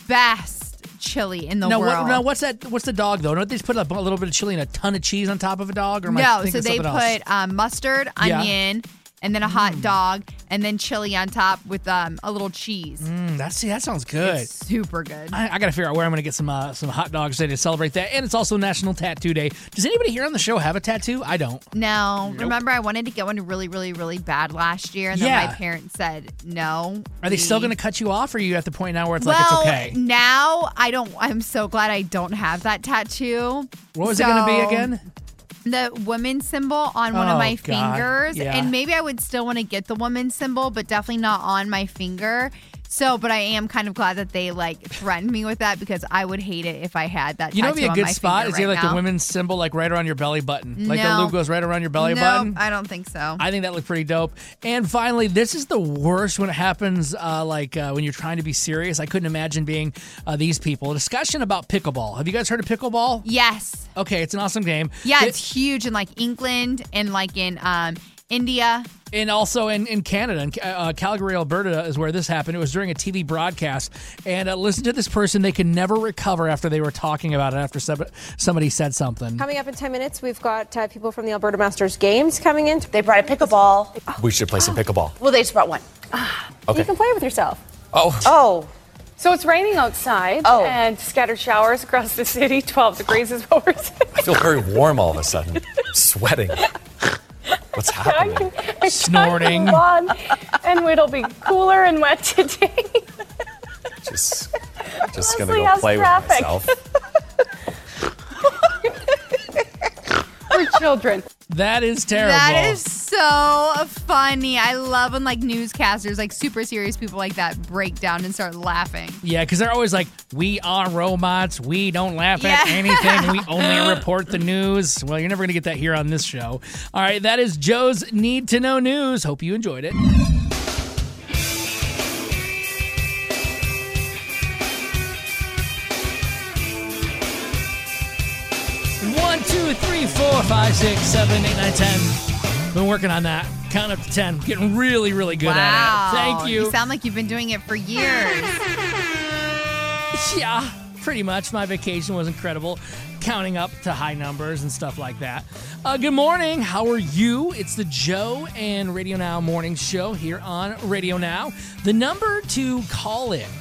Speaker 6: best chili in the world.
Speaker 4: What's that? What's the dog, though? Don't they just put a little bit of chili and a ton of cheese on top of a dog? Or am I
Speaker 6: No,
Speaker 4: thinking
Speaker 6: so they
Speaker 4: something else?
Speaker 6: put mustard, onion, and then a hot dog, and then chili on top with a little cheese.
Speaker 4: That sounds good.
Speaker 6: It's super good.
Speaker 4: I got to figure out where I'm going to get some hot dogs today to celebrate that. And it's also National Tattoo Day. Does anybody here on the show have a tattoo? I don't.
Speaker 6: No.
Speaker 4: Nope.
Speaker 6: Remember, I wanted to get one really, really, really bad last year, and then my parents said no.
Speaker 4: Are they still going to cut you off, or are you at the point now where it's
Speaker 6: well,
Speaker 4: like it's okay?
Speaker 6: Now I don't. I'm so glad I don't have that tattoo.
Speaker 4: What was it going to be again?
Speaker 6: The woman's symbol on one of my fingers.
Speaker 4: Yeah.
Speaker 6: And maybe I would still want to get the woman's symbol, but definitely not on my finger. So, but I am kind of glad that they like threatened me with that because I would hate it if I had that
Speaker 4: You know,
Speaker 6: tattoo
Speaker 4: what'd be a
Speaker 6: on
Speaker 4: good
Speaker 6: my
Speaker 4: spot
Speaker 6: finger
Speaker 4: is you
Speaker 6: right
Speaker 4: like
Speaker 6: now.
Speaker 4: the women's symbol like right around your belly button, like the
Speaker 6: No.
Speaker 4: loop goes right around your belly
Speaker 6: No,
Speaker 4: button.
Speaker 6: I don't think so.
Speaker 4: I think that looked pretty dope. And finally, this is the worst when it happens, when you're trying to be serious. I couldn't imagine being these people. A discussion about pickleball. Have you guys heard of pickleball?
Speaker 6: Yes.
Speaker 4: Okay, it's an awesome game.
Speaker 6: Yeah, it's huge in like England and like in India.
Speaker 4: And also in Canada, in Calgary, Alberta is where this happened. It was during a TV broadcast. And listen to this person. They can never recover after they were talking about it after somebody said something.
Speaker 12: Coming up in 10 minutes, we've got people from the Alberta Masters Games coming in. They brought a pickleball.
Speaker 13: We should play some pickleball.
Speaker 12: Well, they just brought one.
Speaker 13: Okay.
Speaker 12: You can play with yourself.
Speaker 13: Oh.
Speaker 12: So it's raining outside and scattered showers across the city. 12 degrees is what we're saying.
Speaker 13: I feel very warm all of a sudden. Sweating. What's happening?
Speaker 4: Snorting.
Speaker 12: And it'll be cooler and wet today.
Speaker 13: Just gonna
Speaker 12: Leslie
Speaker 13: go
Speaker 12: has
Speaker 13: play
Speaker 12: traffic.
Speaker 13: with myself.
Speaker 12: For children.
Speaker 4: That is terrible.
Speaker 6: That is so funny. I love when like newscasters, like super serious people like that, break down and start laughing.
Speaker 4: Yeah, because they're always like, we are robots. We don't laugh at anything. We only report the news. Well, you're never going to get that here on this show. All right, that is Joe's Need to Know News. Hope you enjoyed it. 1, 2, 3, 4, 5, 6, 7, 8, 9, 10. Been working on that. Count up to 10. Getting really, really good at it. Thank you.
Speaker 6: You sound like you've been doing it for years.
Speaker 4: Yeah, pretty much. My vacation was incredible. Counting up to high numbers and stuff like that. Good morning. How are you? It's the Joe and Radio Now Morning Show here on Radio Now. The number to call in,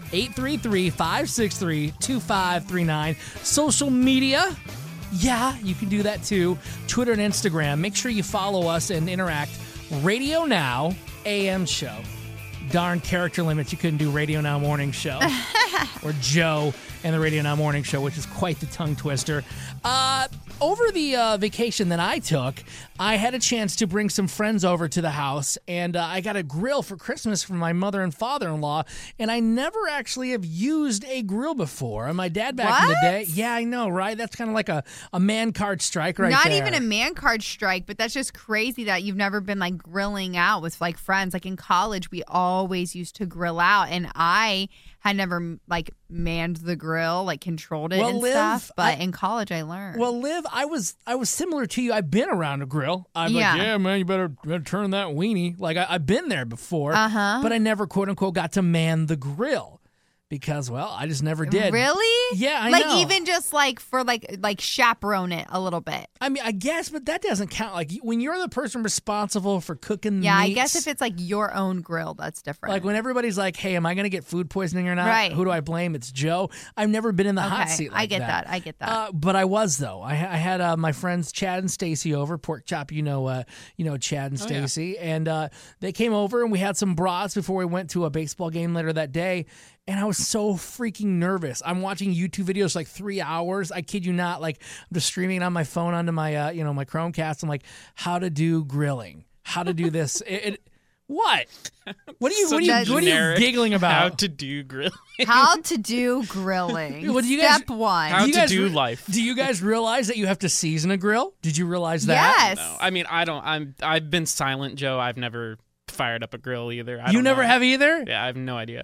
Speaker 4: 833-563-2539. Social media. Yeah, you can do that too. Twitter and Instagram. Make sure you follow us and interact. Radio Now AM Show. Darn character limits. You couldn't do Radio Now Morning Show. Or Joe and the Radio Now Morning Show, which is quite the tongue twister. Over the vacation that I took, I had a chance to bring some friends over to the house, and I got a grill for Christmas from my mother and father-in-law, and I never actually have used a grill before. And my dad back in the day, yeah, I know, right? That's kind of like a man card strike right
Speaker 6: Not
Speaker 4: there.
Speaker 6: even a man card strike, but that's just crazy that you've never been like grilling out with like friends. Like in college, we always used to grill out, and I had never like manned the grill, like controlled it and stuff. But in college, I learned.
Speaker 4: Well, Liv, I was similar to you. I've been around a grill. I'm like, yeah, man, you better turn that weenie. Like I've been there before, but I never quote unquote got to man the grill. Because, well, I just never did.
Speaker 6: Really?
Speaker 4: Yeah, I
Speaker 6: know.
Speaker 4: know.
Speaker 6: Even just like for like chaperone it a little bit.
Speaker 4: I mean, I guess, but that doesn't count. Like when you're the person responsible for cooking
Speaker 6: Yeah,
Speaker 4: meats,
Speaker 6: I guess if it's like your own grill, that's different.
Speaker 4: Like when everybody's like, hey, am I going to get food poisoning or not?
Speaker 6: Right.
Speaker 4: Who do I blame? It's Joe. I've never been in the hot seat like
Speaker 6: I get that. I get that.
Speaker 4: But I was, though. I had my friends Chad and Stacy over, Pork Chop, you know Chad and Stacy. And they came over and we had some brats before we went to a baseball game later that day. And I was so freaking nervous. I'm watching YouTube videos like 3 hours. I kid you not. Like I'm just streaming it on my phone onto my my Chromecast. I'm like, how to do grilling, how to do this. What? What are you giggling about?
Speaker 5: How to do grilling.
Speaker 6: How to do grilling.
Speaker 4: Well, do you guys,
Speaker 6: Step one.
Speaker 5: How to do life.
Speaker 4: Do you guys realize that you have to season a grill? Did you realize that?
Speaker 6: Yes.
Speaker 5: No, I mean I don't. I've been silent, Joe. I've never fired up a grill either.
Speaker 4: You never have either?
Speaker 5: Yeah, I have no idea.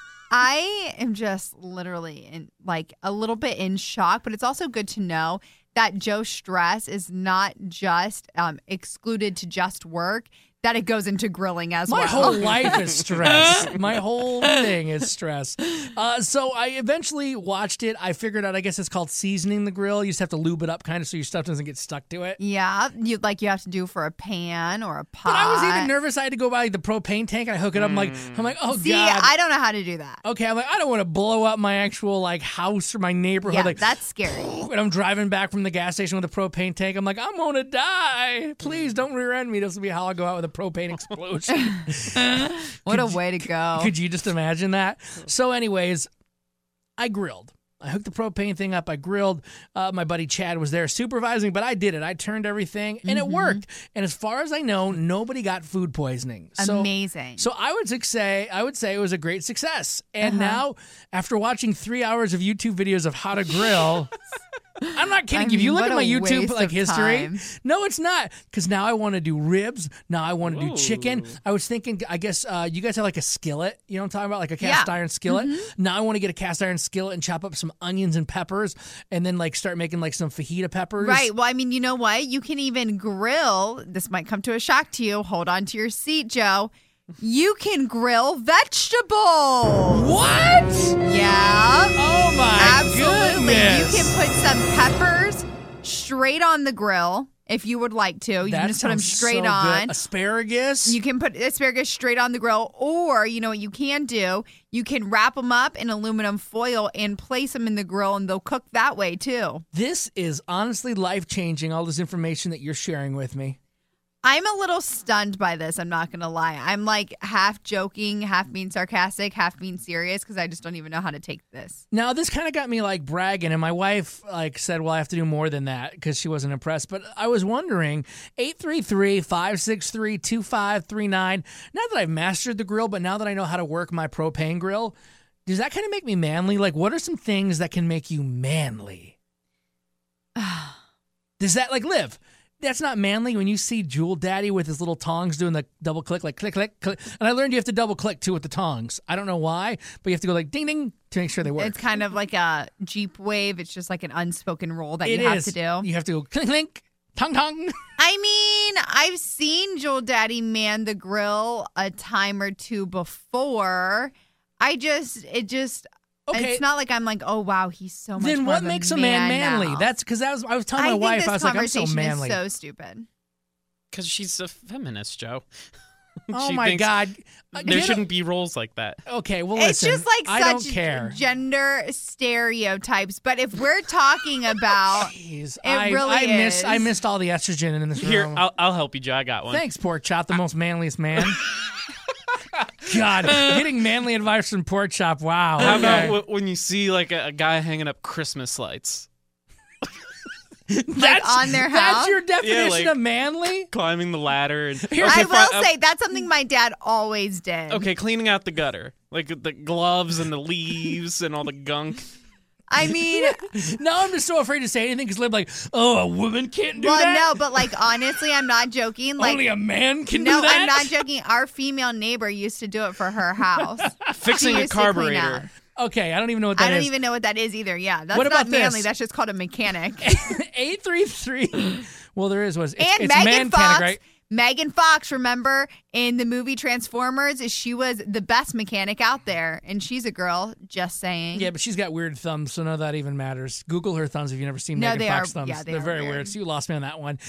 Speaker 6: I am just literally in like a little bit in shock, but it's also good to know that Joe's stress is not just excluded to just work, that it goes into grilling as well.
Speaker 4: My whole life is stress. My whole thing is stress. So I eventually watched it. I figured out, I guess it's called seasoning the grill. You just have to lube it up kind of so your stuff doesn't get stuck to it.
Speaker 6: Yeah, you have to do for a pan or a pot.
Speaker 4: But I was even nervous. I had to go buy the propane tank and I hook it up. I'm like, oh,
Speaker 6: See,
Speaker 4: God.
Speaker 6: I don't know how to do that.
Speaker 4: Okay, I'm like, I don't want to blow up my actual like house or my neighborhood.
Speaker 6: Yeah,
Speaker 4: like,
Speaker 6: that's scary.
Speaker 4: And I'm driving back from the gas station with a propane tank. I'm like, I'm going to die. Please don't rear end me. This will be how I go out with a propane explosion.
Speaker 6: What a way to go.
Speaker 4: Could you just imagine that? So anyways, I grilled. I hooked the propane thing up. I grilled. My buddy Chad was there supervising, but I did it. I turned everything, and it worked. And as far as I know, nobody got food poisoning.
Speaker 6: Amazing.
Speaker 4: So I would say it was a great success. And now, after watching 3 hours of YouTube videos of how to grill, I'm not kidding. If you look at my YouTube like history, no, it's not. Because now I want to do ribs. Now I want to do chicken. I was thinking, I guess you guys have like a skillet. You know what I'm talking about? Like a cast iron skillet. Now I want to get a cast iron skillet and chop up some onions and peppers, and then like start making like some fajita peppers.
Speaker 6: Right. Well, I mean, you know what? You can even grill. This might come to a shock to you. Hold on to your seat, Joe. You can grill vegetables.
Speaker 4: What?
Speaker 6: Yeah.
Speaker 4: Oh my
Speaker 6: Absolutely.
Speaker 4: goodness.
Speaker 6: You can put some peppers straight on the grill if you would like to. You can just put them straight on.
Speaker 4: Asparagus.
Speaker 6: You can put asparagus straight on the grill, or you know what you can do? You can wrap them up in aluminum foil and place them in the grill, and they'll cook that way too.
Speaker 4: This is honestly life-changing, all this information that you're sharing with me.
Speaker 6: I'm a little stunned by this. I'm not going to lie. I'm like half joking, half being sarcastic, half being serious because I just don't even know how to take this.
Speaker 4: Now, this kind of got me like bragging, and my wife said, well, I have to do more than that because she wasn't impressed. But I was wondering, 833-563-2539, not that I've mastered the grill, but now that I know how to work my propane grill, does that kind of make me manly? Like, what are some things that can make you manly? Does that, Liv? That's not manly when you see Jewel Daddy with his little tongs doing the double click, like click, click, click. And I learned you have to double click too with the tongs. I don't know why, but you have to go like ding, ding to make sure they work.
Speaker 6: It's kind of like a Jeep wave. It's just like an unspoken rule that you have to do.
Speaker 4: You have to go clink, clink, tong, tong.
Speaker 6: I mean, I've seen Jewel Daddy man the grill a time or two before.
Speaker 4: Okay.
Speaker 6: It's not like I'm like, oh wow, he's so much.
Speaker 4: Then
Speaker 6: more
Speaker 4: what
Speaker 6: of a
Speaker 4: makes a man manly?
Speaker 6: now.
Speaker 4: That's because I was telling my wife, I was like, I'm so manly.
Speaker 6: Is so stupid.
Speaker 5: Because she's a feminist, Joe.
Speaker 4: Oh
Speaker 5: She
Speaker 4: my
Speaker 5: thinks
Speaker 4: God!
Speaker 5: There shouldn't be roles like that.
Speaker 4: Okay, well
Speaker 6: It's
Speaker 4: listen,
Speaker 6: just like
Speaker 4: I
Speaker 6: such
Speaker 4: don't care.
Speaker 6: gender stereotypes. But if we're talking about,
Speaker 4: I missed all the estrogen in this room.
Speaker 5: Here, I'll help you, Joe. I got one.
Speaker 4: Thanks, Pork Chop, the most manliest man. God, getting manly advice from Pork Chop. Wow.
Speaker 5: How about when you see like a guy hanging up Christmas lights?
Speaker 6: Like on their house?
Speaker 4: That's your definition of manly?
Speaker 5: Climbing the ladder. And,
Speaker 6: I will say that's something my dad always did.
Speaker 5: Okay, cleaning out the gutter. Like the gloves and the leaves and all the gunk.
Speaker 6: I mean,
Speaker 4: now I'm just so afraid to say anything because Liv's like, oh, a woman can't do that?
Speaker 6: Well, no, but like honestly, I'm not joking. Like
Speaker 4: only a man can do that?
Speaker 6: No, I'm not joking. Our female neighbor used to do it for her house.
Speaker 5: Fixing a carburetor.
Speaker 4: Okay, I don't even know what that is.
Speaker 6: I don't even know what that is either. Yeah, that's
Speaker 4: what about
Speaker 6: not manly.
Speaker 4: this?
Speaker 6: That's just called a mechanic.
Speaker 4: 833. Well, there is. It's
Speaker 6: Megan Fox.
Speaker 4: Right?
Speaker 6: Megan Fox, remember in the movie Transformers, she was the best mechanic out there, and she's a girl. Just saying.
Speaker 4: Yeah, but she's got weird thumbs, so none of that even matters. Google her thumbs if you've never seen Megan Fox thumbs.
Speaker 6: Yeah,
Speaker 4: they're very weird. So you lost me on that one.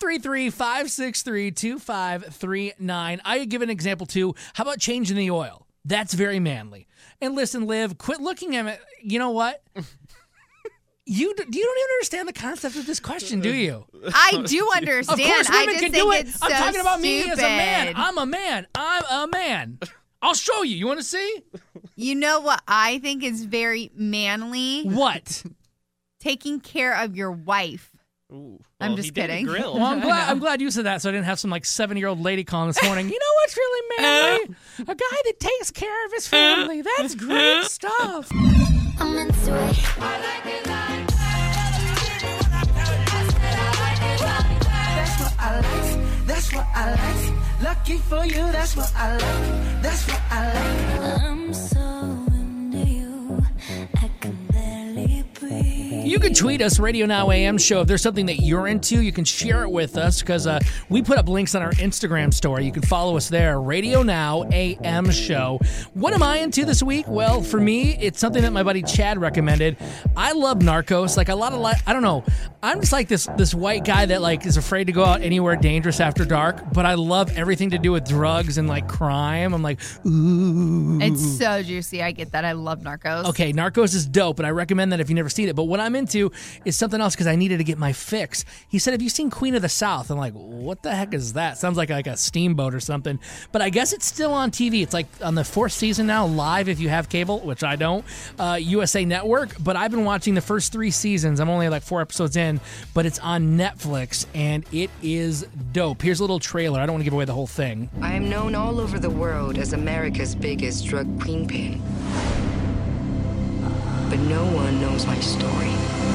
Speaker 4: 833-563-2539. I give an example too. How about changing the oil? That's very manly. And listen, Liv, quit looking at me. You know what? You don't even understand the concept of this question, do you?
Speaker 6: I do understand.
Speaker 4: Of course, women
Speaker 6: I just
Speaker 4: can
Speaker 6: think
Speaker 4: do it.
Speaker 6: it's
Speaker 4: I'm
Speaker 6: so
Speaker 4: talking about
Speaker 6: stupid.
Speaker 4: me as a man. I'm a man. I'm a man. I'll show you. You want to see?
Speaker 6: You know what I think is very manly?
Speaker 4: What?
Speaker 6: Taking care of your wife.
Speaker 5: Ooh,
Speaker 6: I'm just kidding.
Speaker 4: Well, I'm glad you said that, so I didn't have some 7-year-old lady calling this morning. You know what's really manly? A guy that takes care of his family. That's great stuff.
Speaker 1: I'm into it.
Speaker 14: That's what I like. Lucky for you, that's what I like. That's what I like. I'm so into you. I can barely breathe.
Speaker 4: You can tweet us, Radio Now AM Show. If there's something that you're into, you can share it with us because we put up links on our Instagram story. You can follow us there, Radio Now AM Show. What am I into this week? Well, for me, it's something that my buddy Chad recommended. I love Narcos. I don't know. I'm just like this white guy that is afraid to go out anywhere dangerous after dark, but I love everything to do with drugs and crime. I'm like, ooh.
Speaker 6: It's so juicy. I get that. I love Narcos.
Speaker 4: Okay, Narcos is dope, and I recommend that if you've never seen it. But what I'm into is something else because I needed to get my fix. He said, have you seen Queen of the South? I'm like, what the heck is that? Sounds like a steamboat or something. But I guess it's still on TV. It's on the 4th season now, live if you have cable, which I don't, USA Network. But I've been watching the first 3 seasons. I'm only 4 episodes in, but it's on Netflix, and it is dope. Here's a little trailer. I don't want to give away the whole thing.
Speaker 15: I am known all over the world as America's biggest drug queenpin. But no one knows my story.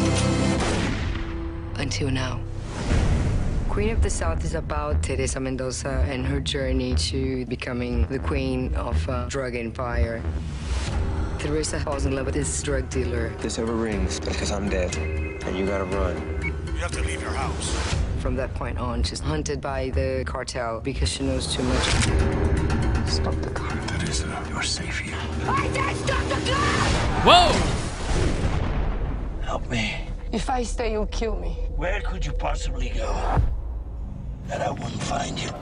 Speaker 15: Until now. Queen of the South is about Teresa Mendoza and her journey to becoming the queen of a drug empire. Teresa falls in love with this drug dealer.
Speaker 11: If this ever rings, because I'm dead, and you gotta run.
Speaker 8: You have to leave your house.
Speaker 15: From that point on, she's hunted by the cartel because she knows too much. Stop the car.
Speaker 8: Teresa, you're safe here.
Speaker 15: I said stop the car!
Speaker 4: Whoa!
Speaker 8: Help me.
Speaker 15: If I stay, you'll kill me.
Speaker 8: Where could you possibly go that I wouldn't find you?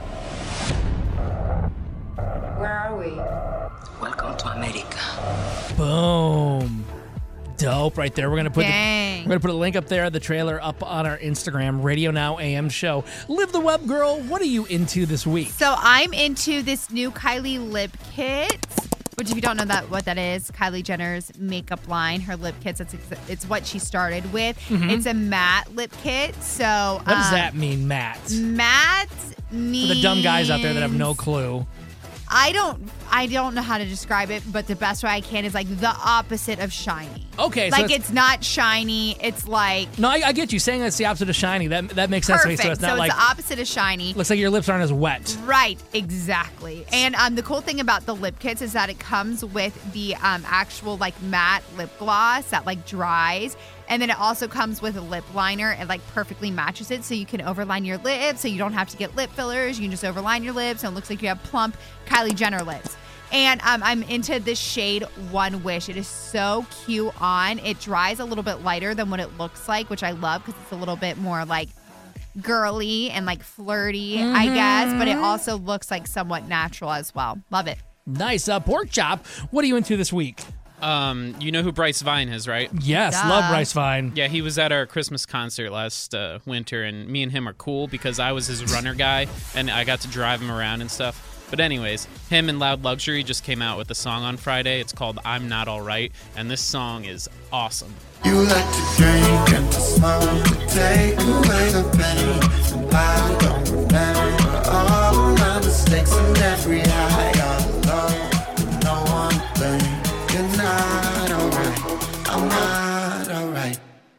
Speaker 15: Where are we? Welcome to America.
Speaker 4: Boom. dope right there. We're gonna put a link up there, the trailer up on our Instagram, Radio Now AM show. Live the Web Girl, what are you into this week?
Speaker 6: So I'm into this new Kylie lip kit, which if you don't know what that is, Kylie Jenner's makeup line, her lip kits, it's what she started with.
Speaker 4: Mhm.
Speaker 6: It's a matte lip kit. So
Speaker 4: What does that mean, Matt?
Speaker 6: Matte means...
Speaker 4: For the dumb guys out there that have no clue.
Speaker 6: I don't know how to describe it, but the best way I can is like the opposite of shiny.
Speaker 4: Okay, so
Speaker 6: like it's not shiny. It's like
Speaker 4: No, I get you saying it's the opposite of shiny. That makes sense to me.
Speaker 6: perfect.
Speaker 4: So it's not like
Speaker 6: the opposite of shiny.
Speaker 4: looks like your lips aren't as wet.
Speaker 6: Right, exactly. And the cool thing about the lip kits is that it comes with the actual like matte lip gloss that like dries. And then it also comes with a lip liner. It like perfectly matches it, so you can overline your lips, so you don't have to get lip fillers. You can just overline your lips, and it looks like you have plump Kylie Jenner lips. And I'm into this shade One Wish. It is so cute on. It dries a little bit lighter than what it looks like, which I love because it's a little bit more like girly and like flirty, I guess. But it also looks like somewhat natural as well. Love it.
Speaker 4: Nice. Pork Chop, what are you into this week?
Speaker 5: You know who Bryce Vine is, right?
Speaker 4: Yes, love Bryce Vine.
Speaker 5: Yeah, he was at our Christmas concert last winter, and me and him are cool because I was his runner guy, and I got to drive him around and stuff. But anyways, him and Loud Luxury just came out with a song on Friday. It's called I'm Not Alright, and this song is awesome.
Speaker 14: You like to drink and to smoke to take away the pain. And I don't remember all my mistakes and every high on low. No one thing. You're not alright. I'm not alright.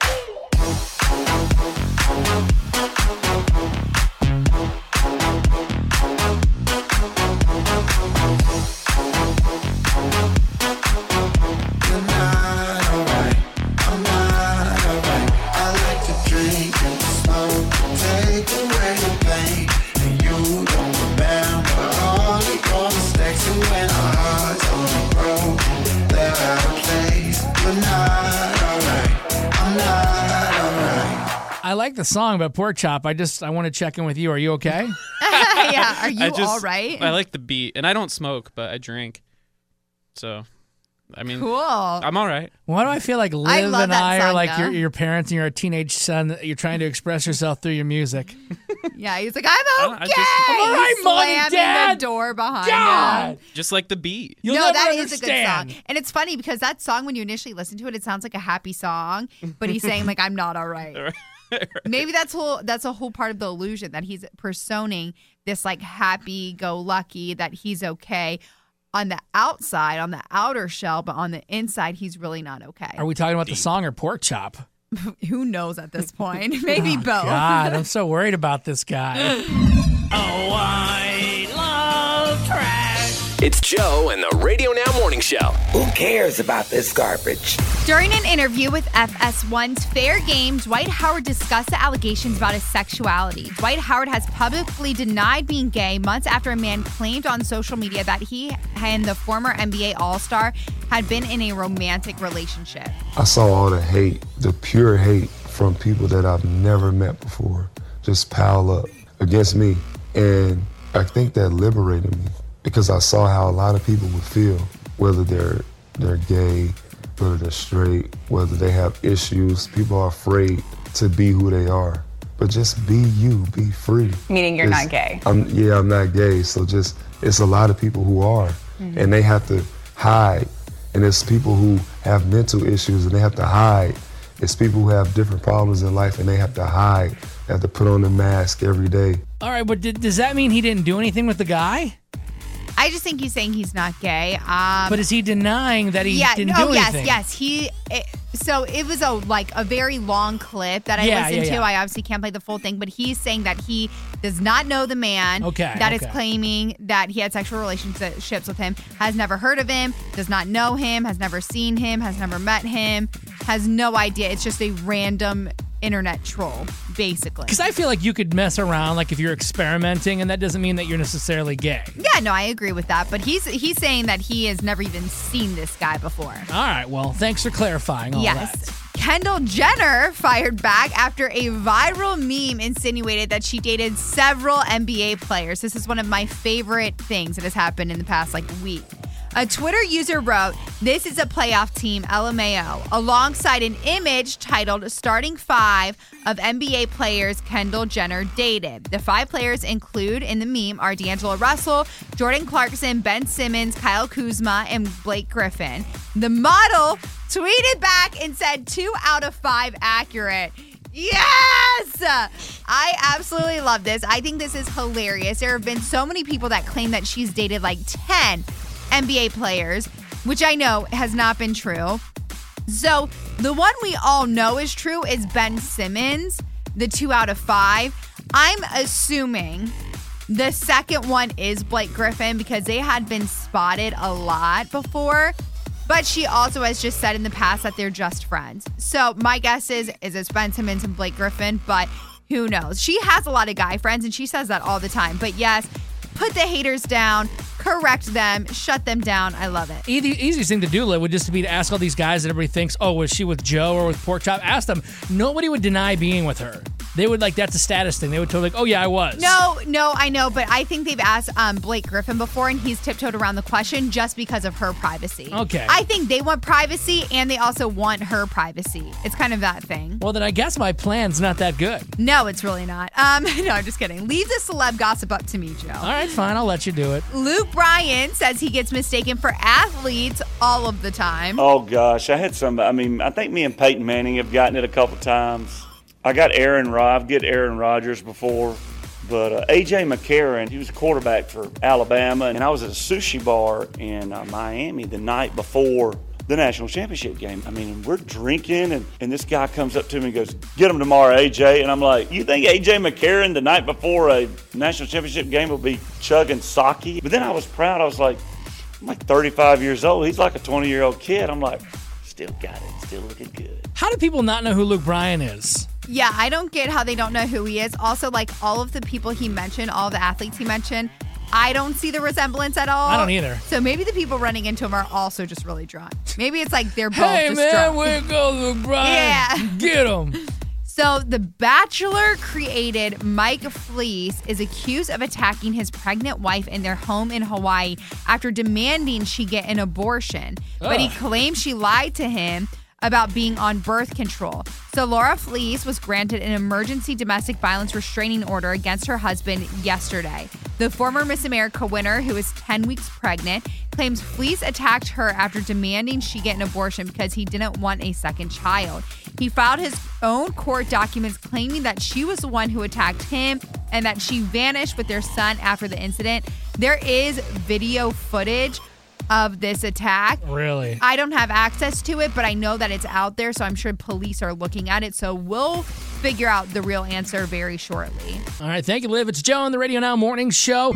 Speaker 4: I like the song, but Pork Chop, I want to check in with you. Are you okay?
Speaker 6: Yeah, are you all right?
Speaker 5: I like the beat, and I don't smoke, but I drink. So, I mean,
Speaker 6: Cool.
Speaker 5: I'm all right.
Speaker 4: Why do I feel like Liv
Speaker 6: love
Speaker 4: and
Speaker 6: that
Speaker 4: I are
Speaker 6: song,
Speaker 4: like
Speaker 6: though.
Speaker 4: your parents and you're a teenage son that you're trying to express yourself through your music?
Speaker 6: Yeah, he's like, I'm okay.
Speaker 4: I'm all right,
Speaker 6: He's
Speaker 4: Mom and
Speaker 6: slamming
Speaker 4: Dad.
Speaker 6: the door behind
Speaker 4: God.
Speaker 6: him.
Speaker 5: Just like the beat.
Speaker 4: You'll
Speaker 6: no,
Speaker 4: never
Speaker 6: that
Speaker 4: understand.
Speaker 6: is a good song. And it's funny because that song, when you initially listen to it, it sounds like a happy song, but he's saying like, I'm not all right. Maybe that's a whole part of the illusion that he's personing this like happy-go-lucky, that he's okay on the outside, on the outer shell, but on the inside, he's really not okay.
Speaker 4: Are we talking about the song or Pork Chop?
Speaker 6: Who knows at this point? Maybe both.
Speaker 4: God, I'm so worried about this guy.
Speaker 3: Oh, I love trash. It's Joe and the Radio Now Morning Show.
Speaker 7: Who cares about this garbage?
Speaker 6: During an interview with FS1's Fair Game, Dwight Howard discussed the allegations about his sexuality. Dwight Howard has publicly denied being gay months after a man claimed on social media that he and the former NBA All-Star had been in a romantic relationship.
Speaker 16: I saw all the hate, the pure hate from people that I've never met before, just pile up against me. And I think that liberated me because I saw how a lot of people would feel, whether they're gay, whether they're straight, whether they have issues. People are afraid to be who they are. But just be you, be free.
Speaker 17: Meaning you're not gay.
Speaker 16: I'm not gay. So just, it's a lot of people who are, and they have to hide. And it's people who have mental issues and they have to hide. It's people who have different problems in life and they have to hide. They have to put on a mask every day.
Speaker 4: All right, but does that mean he didn't do anything with the guy?
Speaker 6: I just think he's saying he's not gay.
Speaker 4: But is he denying that he didn't do anything?
Speaker 6: Yes. So it was a very long clip that I listened to. I obviously can't play the full thing, but he's saying that he does not know the man that is claiming that he had sexual relationships with him, has never heard of him, does not know him, has never seen him, has never met him, has no idea. It's just a random internet troll, basically.
Speaker 4: Because I feel like you could mess around, like if you're experimenting, and that doesn't mean that you're necessarily gay.
Speaker 6: Yeah, no, I agree with that. But he's saying that he has never even seen this guy before.
Speaker 4: All right, well, thanks for clarifying all that.
Speaker 6: Kendall Jenner fired back after a viral meme insinuated that she dated several NBA players. This is one of my favorite things that has happened in the past week. A Twitter user wrote, This is a playoff team, LMAO, alongside an image titled Starting 5 of NBA players Kendall Jenner dated. The 5 players include in the meme are D'Angelo Russell, Jordan Clarkson, Ben Simmons, Kyle Kuzma, and Blake Griffin. The model tweeted back and said 2 out of 5 accurate. Yes! I absolutely love this. I think this is hilarious. There have been so many people that claim that she's dated like 10 NBA players, which I know has not been true. So the one we all know is true is Ben Simmons, the 2 out of 5. I'm assuming the second one is Blake Griffin because they had been spotted a lot before. But she also has just said in the past that they're just friends. So my guess is it's Ben Simmons and Blake Griffin, but who knows? She has a lot of guy friends, and she says that all the time. But yes, put the haters down, correct them, shut them down. I love it.
Speaker 4: Easiest thing to do, Liv, would just be to ask all these guys that everybody thinks, oh, was she with Joe or with Pork Chop? Ask them. Nobody would deny being with her. They would that's a status thing. They would totally oh, yeah, I was.
Speaker 6: No, I know, but I think they've asked Blake Griffin before, and he's tiptoed around the question just because of her privacy.
Speaker 4: Okay.
Speaker 6: I think they want privacy, and they also want her privacy. It's kind of that thing.
Speaker 4: Well, then I guess my plan's not that good.
Speaker 6: No, it's really not. No, I'm just kidding. Leave the celeb gossip up to me, Joe.
Speaker 4: All right, fine. I'll let you do it.
Speaker 6: Luke Bryan says he gets mistaken for athletes all of the time.
Speaker 17: Oh, gosh. I think me and Peyton Manning have gotten it a couple times. I got I've get Aaron Rodgers before, but A.J. McCarron, he was a quarterback for Alabama, and I was at a sushi bar in Miami the night before the national championship game. We're drinking, and this guy comes up to me and goes, "Get him tomorrow, A.J." And I'm like, you think A.J. McCarron the night before a national championship game will be chugging sake? But then I was proud. I was like, I'm like 35 years old. He's like a 20-year-old kid. I'm like, still got it, still looking good.
Speaker 4: How do people not know who Luke Bryan is?
Speaker 6: Yeah, I don't get how they don't know who he is. Also, all of the people he mentioned, all the athletes he mentioned, I don't see the resemblance at all.
Speaker 4: I don't either.
Speaker 6: So maybe the people running into him are also just really drunk. Maybe it's they're both
Speaker 4: just
Speaker 6: drunk.
Speaker 4: Hey, man, where goes Luke Bryan?
Speaker 6: Yeah.
Speaker 4: Get him.
Speaker 6: So The Bachelor created Mike Fleece is accused of attacking his pregnant wife in their home in Hawaii after demanding she get an abortion. But he claims she lied to him about being on birth control. So Laura Fleece was granted an emergency domestic violence restraining order against her husband yesterday. The former Miss America winner, who is 10 weeks pregnant, claims Fleece attacked her after demanding she get an abortion because he didn't want a second child. He filed his own court documents claiming that she was the one who attacked him and that she vanished with their son after the incident. There is video footage of this attack.
Speaker 4: Really?
Speaker 6: I don't have access to it, but I know that it's out there, so I'm sure police are looking at it. So we'll figure out the real answer very shortly.
Speaker 4: All right, thank you, Liv. It's Joe on the Radio Now Morning Show.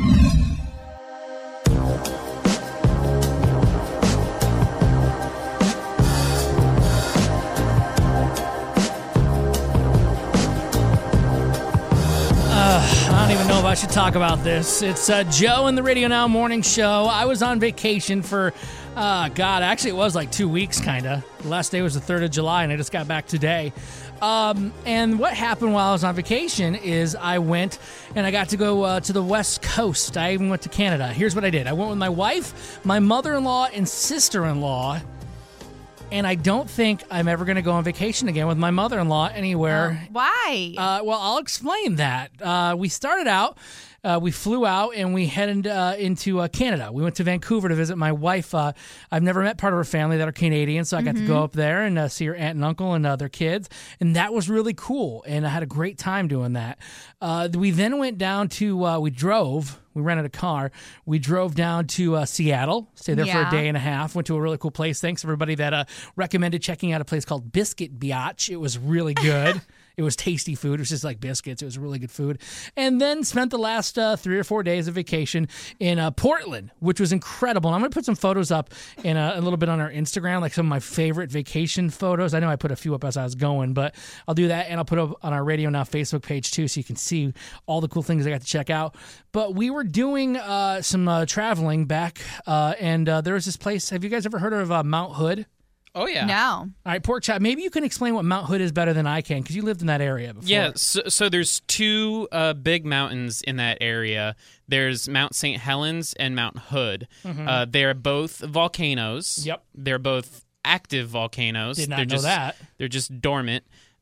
Speaker 4: I don't even know if I should talk about this. It's Joe in the Radio Now Morning Show. I was on vacation for, actually it was 2 weeks, kind of. The last day was the 3rd of July, and I just got back today. And what happened while I was on vacation is I went and I got to go to the West Coast. I even went to Canada. Here's what I did. I went with my wife, my mother-in-law, and sister-in-law. And I don't think I'm ever going to go on vacation again with my mother-in-law anywhere.
Speaker 6: Why?
Speaker 4: Well, I'll explain that. We started out, we flew out, and we headed into Canada. We went to Vancouver to visit my wife. I've never met part of her family that are Canadian, so I got to go up there and see her aunt and uncle and their kids. And that was really cool, and I had a great time doing that. We then went down to, we rented a car. We drove down to Seattle, stayed there for a day and a half, went to a really cool place. Thanks, everybody that recommended checking out a place called Biscuit Biatch. It was really good. It was tasty food. It was just like biscuits. It was really good food. And then spent the last 3 or 4 days of vacation in Portland, which was incredible. And I'm going to put some photos up in a little bit on our Instagram, some of my favorite vacation photos. I know I put a few up as I was going, but I'll do that, and I'll put up on our Radio Now Facebook page too, so you can see all the cool things I got to check out. But we were doing some traveling back, and there was this place. Have you guys ever heard of Mount Hood?
Speaker 5: Oh, yeah.
Speaker 6: No.
Speaker 4: All right, Pork Chop, maybe you can explain what Mount Hood is better than I can because you lived in that area before.
Speaker 5: Yeah, so there's two big mountains in that area. There's Mount St. Helens and Mount Hood.
Speaker 4: Mhm.
Speaker 5: They're both volcanoes.
Speaker 4: Yep.
Speaker 5: They're both active volcanoes.
Speaker 4: Did not
Speaker 5: they're
Speaker 4: know
Speaker 5: just,
Speaker 4: that.
Speaker 5: They're just dormant.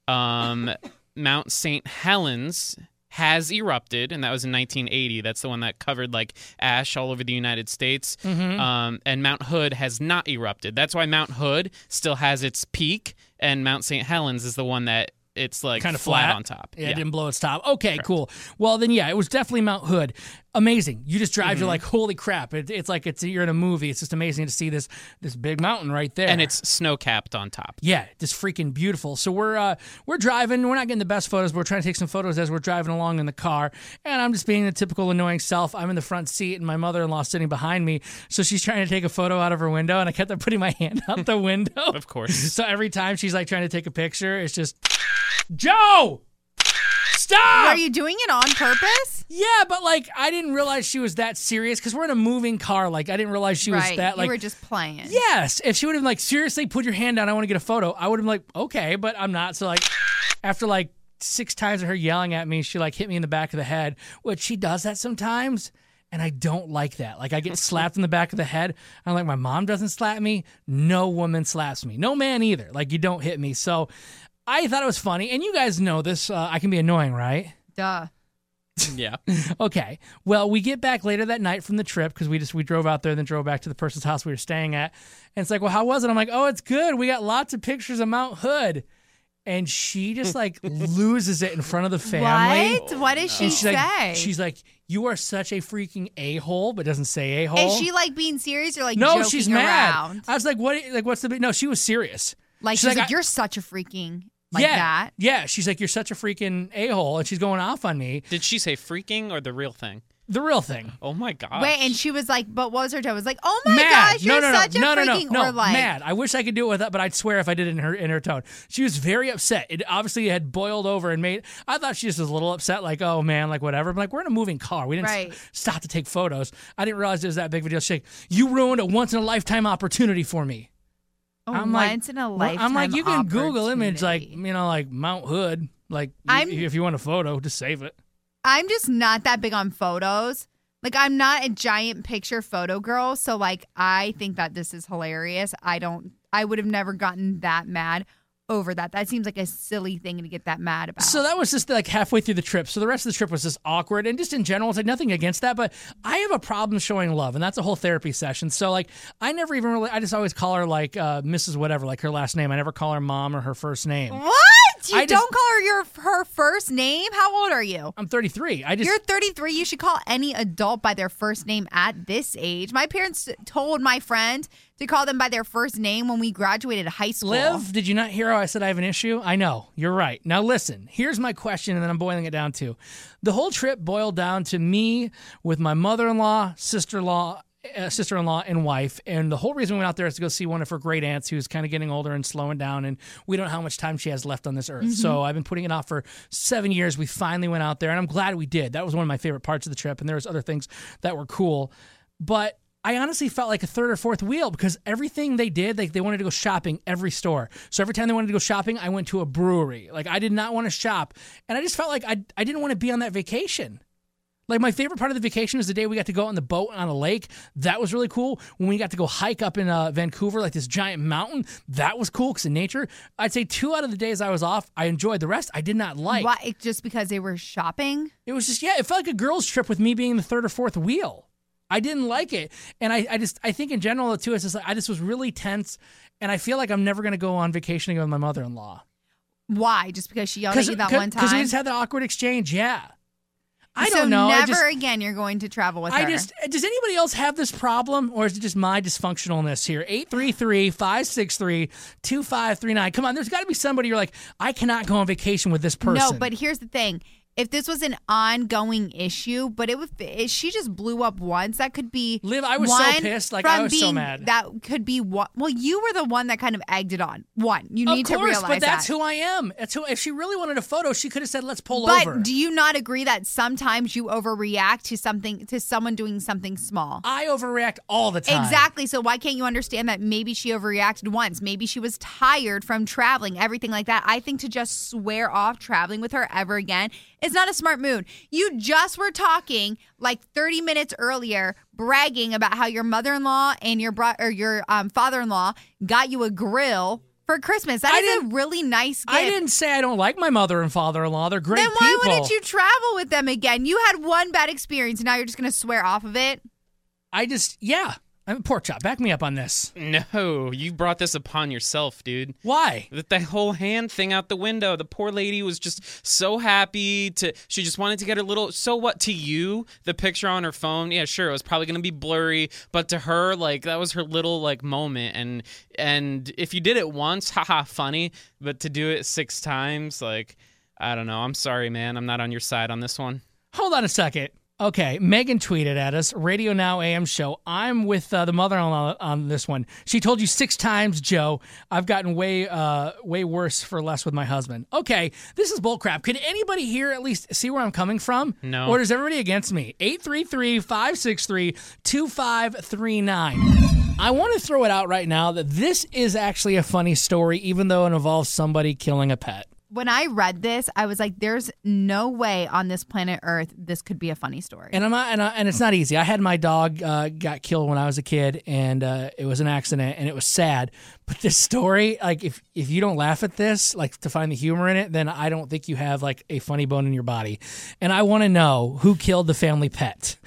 Speaker 5: Mount St. Helens has erupted, and that was in 1980. That's the one that covered like ash all over the United States.
Speaker 4: Mhm.
Speaker 5: And Mount Hood has not erupted. That's why Mount Hood still has its peak, and Mount St. Helens is the one that it's like
Speaker 4: Kind of
Speaker 5: flat on top.
Speaker 4: Yeah, it didn't blow its top. Okay, cool. Well, then, yeah, it was definitely Mount Hood. Amazing. You just drive, you're like, holy crap. It's like you're in a movie. It's just amazing to see this big mountain right there.
Speaker 5: And it's snow-capped on top.
Speaker 4: Yeah, just freaking beautiful. So we're driving. We're not getting the best photos, but we're trying to take some photos as we're driving along in the car. And I'm just being the typical annoying self. I'm in the front seat, and my mother-in-law sitting behind me. So she's trying to take a photo out of her window, and I kept on putting my hand out the window.
Speaker 5: Of course.
Speaker 4: So every time she's like trying to take a picture, it's just, Joe! Stop!
Speaker 6: Are you doing it on purpose?
Speaker 4: Yeah, but like I didn't realize she was that serious because we're in a moving car. Like I didn't realize she was that. Like
Speaker 6: you were just playing.
Speaker 4: yes, if she would have like seriously put your hand down, I want to get a photo. I would have been like okay, but I'm not. So like after like 6 times of her yelling at me, she like hit me in the back of the head, which she does that sometimes. And I don't like that. Like I get slapped in the back of the head. I'm like, my mom doesn't slap me. No woman slaps me. No man either. Like you don't hit me. So I thought it was funny. And you guys know this. I can be annoying, right?
Speaker 6: Duh.
Speaker 5: Yeah.
Speaker 4: Okay. Well, we get back later that night from the trip because we drove out there, then drove back to the person's house we were staying at. And it's like, well, how was it? I'm like, oh, it's good. We got lots of pictures of Mount Hood. And she just like loses it in front of the family.
Speaker 6: What? What does she
Speaker 4: And she's
Speaker 6: say?
Speaker 4: Like, she's like, you are such a freaking a-hole, but doesn't say a-hole.
Speaker 6: Is she like being serious or like
Speaker 4: no,
Speaker 6: joking
Speaker 4: she's mad.
Speaker 6: around?
Speaker 4: I was like, what? Like, what's the big? No, she was serious.
Speaker 6: Like she's like, you're such a freaking like
Speaker 4: yeah,
Speaker 6: that.
Speaker 4: Yeah, she's like, you're such a freaking a-hole, and she's going off on me.
Speaker 5: Did she say freaking or the real thing?
Speaker 4: The real thing.
Speaker 5: Oh my gosh.
Speaker 6: Wait, and she was like, but what was her tone? It was like, oh my
Speaker 4: Mad.
Speaker 6: gosh, you're such a freaking
Speaker 4: no,
Speaker 6: or like
Speaker 4: mad. I wish I could do it with that, but I'd swear if I did it in her tone. She was very upset. It obviously had boiled over and made. I thought she just was a little upset, like, oh man, like whatever. But like we're in a moving car. We didn't stop to take photos. I didn't realize it was that big of a deal. She's like, you ruined a once in a lifetime opportunity for me.
Speaker 6: Oh,
Speaker 4: I'm
Speaker 6: once
Speaker 4: like,
Speaker 6: in a lifetime.
Speaker 4: I'm like, you can Google image like like Mount Hood, like if you want a photo, just save it.
Speaker 6: I'm just not that big on photos. Like, I'm not a giant picture photo girl, so, like, I think that this is hilarious. I would have never gotten that mad over that. That seems like a silly thing to get that mad about.
Speaker 4: So that was just like halfway through the trip. So the rest of the trip was just awkward. And just in general, it's like nothing against that. But I have a problem showing love. And that's a whole therapy session. So like I never even really, I just always call her like Mrs. Whatever, like her last name. I never call her mom or her first name.
Speaker 6: What? You don't call her first name? How old are you?
Speaker 4: I'm 33.
Speaker 6: You're 33. You should call any adult by their first name at this age. My parents told my friend to call them by their first name when we graduated high school.
Speaker 4: Liv, did you not hear how I said I have an issue? I know. You're right. Now listen, here's my question, and then I'm boiling it down to. The whole trip boiled down to me with my mother-in-law, sister-in-law, and wife, and the whole reason we went out there is to go see one of her great aunts who's kind of getting older and slowing down, and we don't know how much time she has left on this earth. So I've been putting it off for 7 years. We finally went out there, and I'm glad we did. That was one of my favorite parts of the trip, and there was other things that were cool, but I honestly felt like a third or fourth wheel because everything they did, like they wanted to go shopping every store. So every time they wanted to go shopping, I went to a brewery. Like I did not want to shop, and I just felt like I didn't want to be on that vacation. Like, my favorite part of the vacation was the day we got to go on the boat on a lake. That was really cool. When we got to go hike up in Vancouver, like this giant mountain, that was cool because of nature. I'd say 2 out of the days I was off, I enjoyed. The rest, I did not like.
Speaker 6: Why? Just because they were shopping?
Speaker 4: It was just, it felt like a girl's trip with me being the third or fourth wheel. I didn't like it. And I think in general, too, it's just like, I just was really tense. And I feel like I'm never going to go on vacation again with my mother-in-law.
Speaker 6: Why? Just because she yelled at you that one time?
Speaker 4: Because we just had that awkward exchange, yeah. I
Speaker 6: so
Speaker 4: don't know.
Speaker 6: Never again you're going to travel with her.
Speaker 4: Does anybody else have this problem, or is it just my dysfunctionalness here? 833-563-2539. Come on, there's got to be somebody you're like, I cannot go on vacation with this person.
Speaker 6: No, but here's the thing. if this was an ongoing issue, but if she just blew up once, that could be
Speaker 4: Liv, I was so pissed. Like, I was so mad.
Speaker 6: That could be what. Well, you were the one that kind of egged it on. You need to realize that.
Speaker 4: But that's who I am. If she really wanted a photo, she could have said, "Let's pull over."
Speaker 6: But do you not agree that sometimes you overreact to someone doing something small?
Speaker 4: I overreact all the time.
Speaker 6: Exactly. So why can't you understand that maybe she overreacted once? Maybe she was tired from traveling, everything like that. I think to just swear off traveling with her ever again is not a smart move. You just were talking like 30 minutes earlier, bragging about how your mother-in-law and your father-in-law got you a grill for Christmas. That is a really nice gift.
Speaker 4: I didn't say I don't like my mother and father-in-law. They're great people.
Speaker 6: Then why wouldn't you travel with them again? You had one bad experience, and now you're just going to swear off of it?
Speaker 4: I'm Pork Chop. Back me up on this.
Speaker 5: No, you brought this upon yourself, dude.
Speaker 4: Why?
Speaker 5: That whole hand thing out the window. The poor lady was just so happy she just wanted to get her little, so what to you? The picture on her phone, yeah, sure, it was probably going to be blurry, but to her, like, that was her little, like, moment. And if you did it once, haha, funny, but to do it 6 times, like, I don't know. I'm sorry, man. I'm not on your side on this one.
Speaker 4: Hold on a second. Okay, Megan tweeted at us, Radio Now AM show. I'm with the mother-in-law on this one. She told you 6 times, Joe. I've gotten way worse for less with my husband. Okay, this is bullcrap. Could anybody here at least see where I'm coming from?
Speaker 5: No.
Speaker 4: Or is everybody against me? 833-563-2539. I want to throw it out right now that this is actually a funny story, even though it involves somebody killing a pet.
Speaker 6: When I read this, I was like, there's no way on this planet Earth this could be a funny story.
Speaker 4: And and it's not easy. I had my dog got killed when I was a kid, and it was an accident, and it was sad. But this story, like, if you don't laugh at this, like, to find the humor in it, then I don't think you have, like, a funny bone in your body. And I want to know who killed the family pet.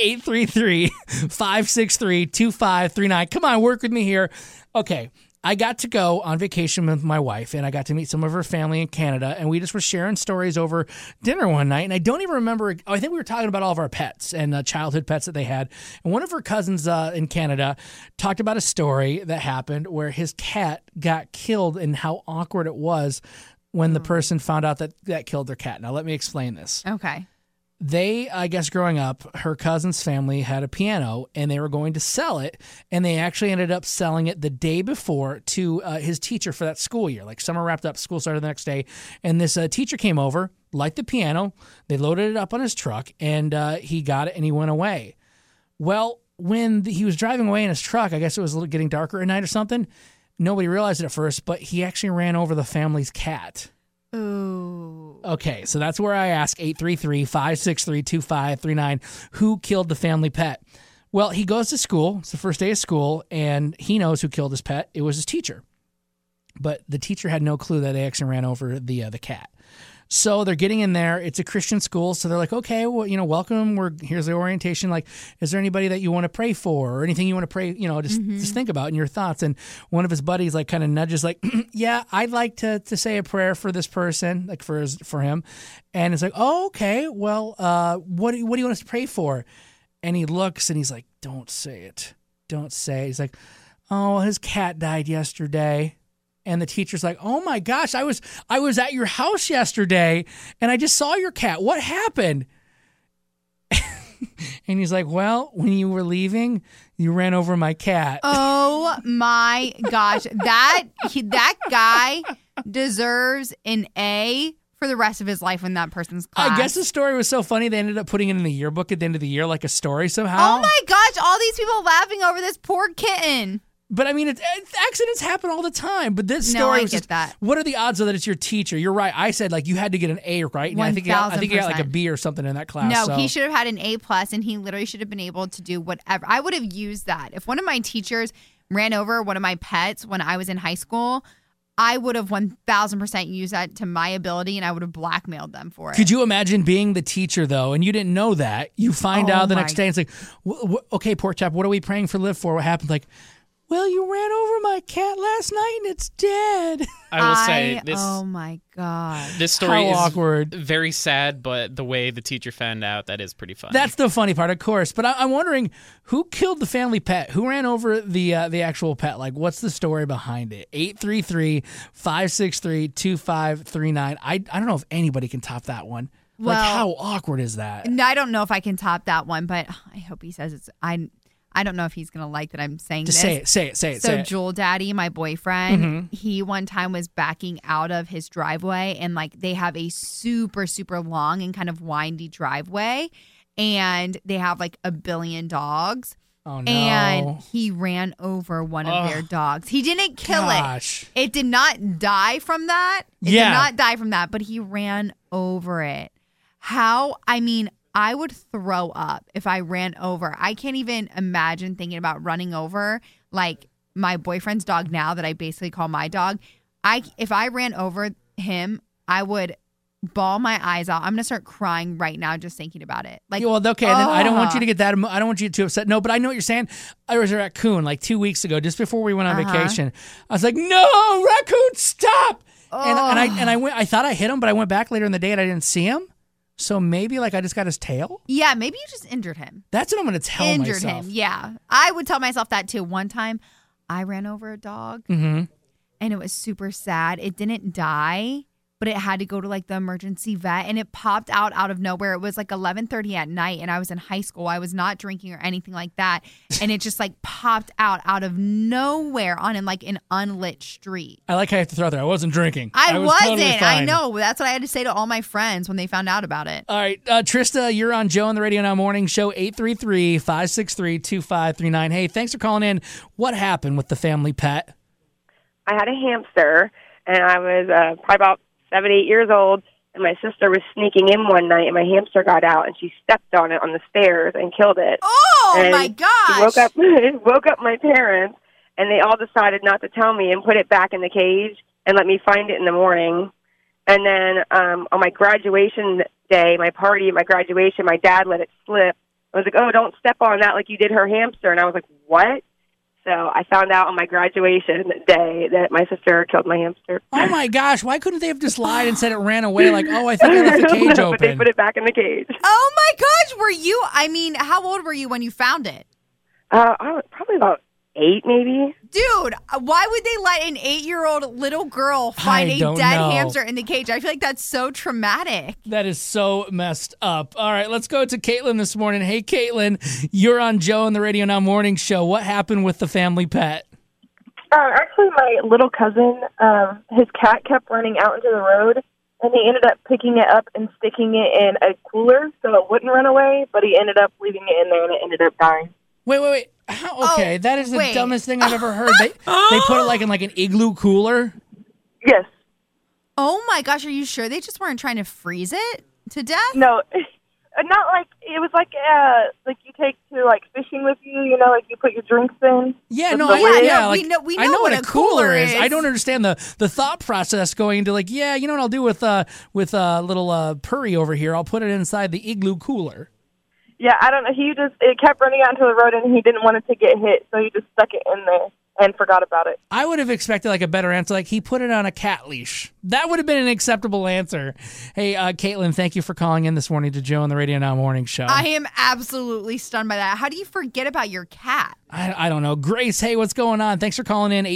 Speaker 4: 833-563-2539. Come on, work with me here. Okay. I got to go on vacation with my wife, and I got to meet some of her family in Canada, and we just were sharing stories over dinner one night, and I don't even remember. I think we were talking about all of our pets and childhood pets that they had, and one of her cousins in Canada talked about a story that happened where his cat got killed and how awkward it was when the person found out that killed their cat. Now, let me explain this.
Speaker 6: Okay.
Speaker 4: They, I guess growing up, her cousin's family had a piano and they were going to sell it. And they actually ended up selling it the day before to his teacher for that school year. Like, summer wrapped up, school started the next day. And this teacher came over, liked the piano. They loaded it up on his truck and he got it and he went away. Well, when he was driving away in his truck, I guess it was getting darker at night or something. Nobody realized it at first, but he actually ran over the family's cat.
Speaker 6: Ooh.
Speaker 4: Okay, so that's where I ask 833-563-2539, who killed the family pet? Well, he goes to school. It's the first day of school, and he knows who killed his pet. It was his teacher. But the teacher had no clue that they actually ran over the cat. So they're getting in there. It's a Christian school, so they're like, okay, well, welcome. Here's the orientation. Like, is there anybody that you want to pray for or anything you want to pray, just think about in your thoughts? And one of his buddies, like, kind of nudges, like, yeah, I'd like to say a prayer for this person, like for him. And it's like, oh, okay, well, what do you want us to pray for? And he looks and he's like, don't say it. Don't say it. He's like, oh, his cat died yesterday. And the teacher's like, oh my gosh, I was at your house yesterday and I just saw your cat. What happened? And he's like, well, when you were leaving, you ran over my cat.
Speaker 6: Oh my gosh. That guy deserves an A for the rest of his life in that person's class.
Speaker 4: I guess the story was so funny they ended up putting it in the yearbook at the end of the year, like a story somehow.
Speaker 6: Oh my gosh, all these people laughing over this poor kitten.
Speaker 4: But I mean, accidents happen all the time. But this story,
Speaker 6: I get that.
Speaker 4: What are the odds that it's your teacher? You're right. I said, like, you had to get an A, right? And I think he got like a B or something in that class.
Speaker 6: No, he should have had an A+, and he literally should have been able to do whatever. I would have used that. If one of my teachers ran over one of my pets when I was in high school, I would have 1,000% used that to my ability, and I would have blackmailed them for it.
Speaker 4: Could you imagine being the teacher, though, and you didn't know that? You find out the next day, and it's like, okay, Pork Chop, what are we praying for Liv for? What happened? Like, well, you ran over my cat last night and it's dead.
Speaker 5: I will say this.
Speaker 6: Oh my God.
Speaker 5: This story is
Speaker 4: awkward.
Speaker 5: Very sad, but the way the teacher found out, that is pretty funny.
Speaker 4: That's the funny part, of course. But I'm wondering, who killed the family pet? Who ran over the actual pet? Like, what's the story behind it? 833-563-2539. I don't know if anybody can top that one.
Speaker 6: Well,
Speaker 4: like, how awkward is that?
Speaker 6: No, I don't know if I can top that one, but I hope he says it's. I don't know if he's gonna like that I'm saying
Speaker 4: Just
Speaker 6: this.
Speaker 4: say it.
Speaker 6: So Jewel Daddy, my boyfriend, he one time was backing out of his driveway, and like they have a super, super long and kind of windy driveway, and they have like a billion dogs.
Speaker 4: Oh no!
Speaker 6: And he ran over one of their dogs. He didn't kill
Speaker 4: Gosh.
Speaker 6: it. It did not die from that. It did not die from that, but he ran over it. I would throw up if I ran over. I can't even imagine thinking about running over like my boyfriend's dog now that I basically call my dog. If I ran over him, I would bawl my eyes out. I'm going to start crying right now just thinking about it. Like,
Speaker 4: well, okay, then I don't want you to get that. I don't want you to get too upset. No, but I know what you're saying. I was a raccoon like 2 weeks ago, just before we went on vacation. I was like, "No, raccoon, stop!" And I went. I thought I hit him, but I went back later in the day and I didn't see him. So maybe like I just got his tail?
Speaker 6: Yeah, maybe you just injured him.
Speaker 4: That's what I'm going to tell myself.
Speaker 6: Injured him, yeah. I would tell myself that too. One time I ran over a dog and it was super sad. It didn't die, but it had to go to like the emergency vet and it popped out of nowhere. It was like 11:30 at night and I was in high school. I was not drinking or anything like that. And it just like popped out of nowhere on like an unlit street.
Speaker 4: I like how you have to throw there. I wasn't drinking.
Speaker 6: I wasn't.
Speaker 4: Totally fine.
Speaker 6: I know. That's what I had to say to all my friends when they found out about it.
Speaker 4: All right. Trista, you're on Joe on the Radio Now Morning Show, 833-563-2539. Hey, thanks for calling in. What happened with the family pet?
Speaker 18: I had a hamster, and I was probably about 7, 8 years old, and my sister was sneaking in one night, and my hamster got out, and she stepped on it on the stairs and killed it.
Speaker 6: Oh,
Speaker 18: and
Speaker 6: my gosh!
Speaker 18: She woke up my parents, and they all decided not to tell me and put it back in the cage and let me find it in the morning. And then on my graduation day, my graduation, my dad let it slip. I was like, "Oh, don't step on that like you did her hamster." And I was like, "What?" So I found out on my graduation day that my sister killed my hamster.
Speaker 4: Oh, my gosh. Why couldn't they have just lied and said it ran away? Like, oh, I think I left the cage open.
Speaker 18: But they put it back in the cage.
Speaker 6: Oh, my gosh. How old were you when you found it?
Speaker 18: I was probably about 8, maybe.
Speaker 6: Dude, why would they let an 8-year-old little girl find a dead hamster in the cage? I feel like that's so traumatic.
Speaker 4: That is so messed up. All right, let's go to Caitlin this morning. Hey, Caitlin, you're on Joe on the Radio Now Morning Show. What happened with the family pet?
Speaker 19: Actually, my little cousin, his cat kept running out into the road, and he ended up picking it up and sticking it in a cooler so it wouldn't run away, but he ended up leaving it in there, and it ended up dying.
Speaker 4: Wait. Okay, that is the dumbest thing I've ever heard. They put it like in like an igloo cooler?
Speaker 19: Yes.
Speaker 6: Oh my gosh, are you sure they just weren't trying to freeze it to death?
Speaker 19: No, not like, it was like you take to like fishing with you, like you put your drinks in.
Speaker 4: Yeah,
Speaker 6: we know
Speaker 4: what a cooler is. I don't understand the thought process going into like, you know what I'll do with little Purry over here? I'll put it inside the igloo cooler.
Speaker 19: Yeah, I don't know. It kept running out into the road, and he didn't want it to get hit, so he just stuck it in there and forgot about it.
Speaker 4: I would have expected like a better answer, like he put it on a cat leash. That would have been an acceptable answer. Hey, Caitlin, thank you for calling in this morning to Joe on the Radio Now Morning Show.
Speaker 6: I am absolutely stunned by that. How do you forget about your cat?
Speaker 4: I don't know. Grace, hey, what's going on? Thanks for calling in,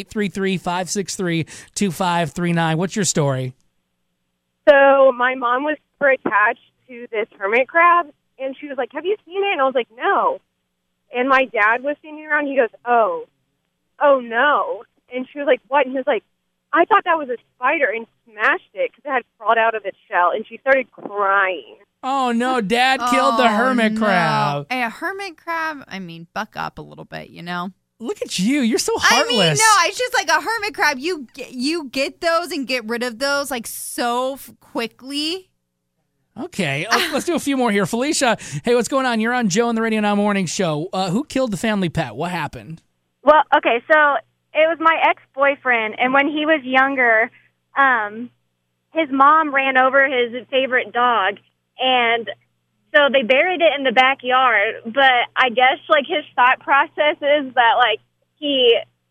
Speaker 4: 833-563-2539. What's your story?
Speaker 20: So my mom was super attached to this hermit crab. And she was like, "Have you seen it?" And I was like, "No." And my dad was standing around. He goes, oh no. And she was like, "What?" And he was like, "I thought that was a spider," and smashed it because it had crawled out of its shell. And she started crying.
Speaker 4: Oh, no. Dad killed the hermit crab.
Speaker 6: Hey, a hermit crab, buck up a little bit,
Speaker 4: Look at you. You're so heartless.
Speaker 6: It's just like a hermit crab. You get those and get rid of those like so quickly.
Speaker 4: Okay, let's do a few more here. Felicia, hey, what's going on? You're on Joe and the Radio Now Morning Show. Who killed the family pet? What happened?
Speaker 21: Well, okay, so it was my ex-boyfriend, and when he was younger, his mom ran over his favorite dog, and so they buried it in the backyard, but I guess, like, his thought process is that, like, he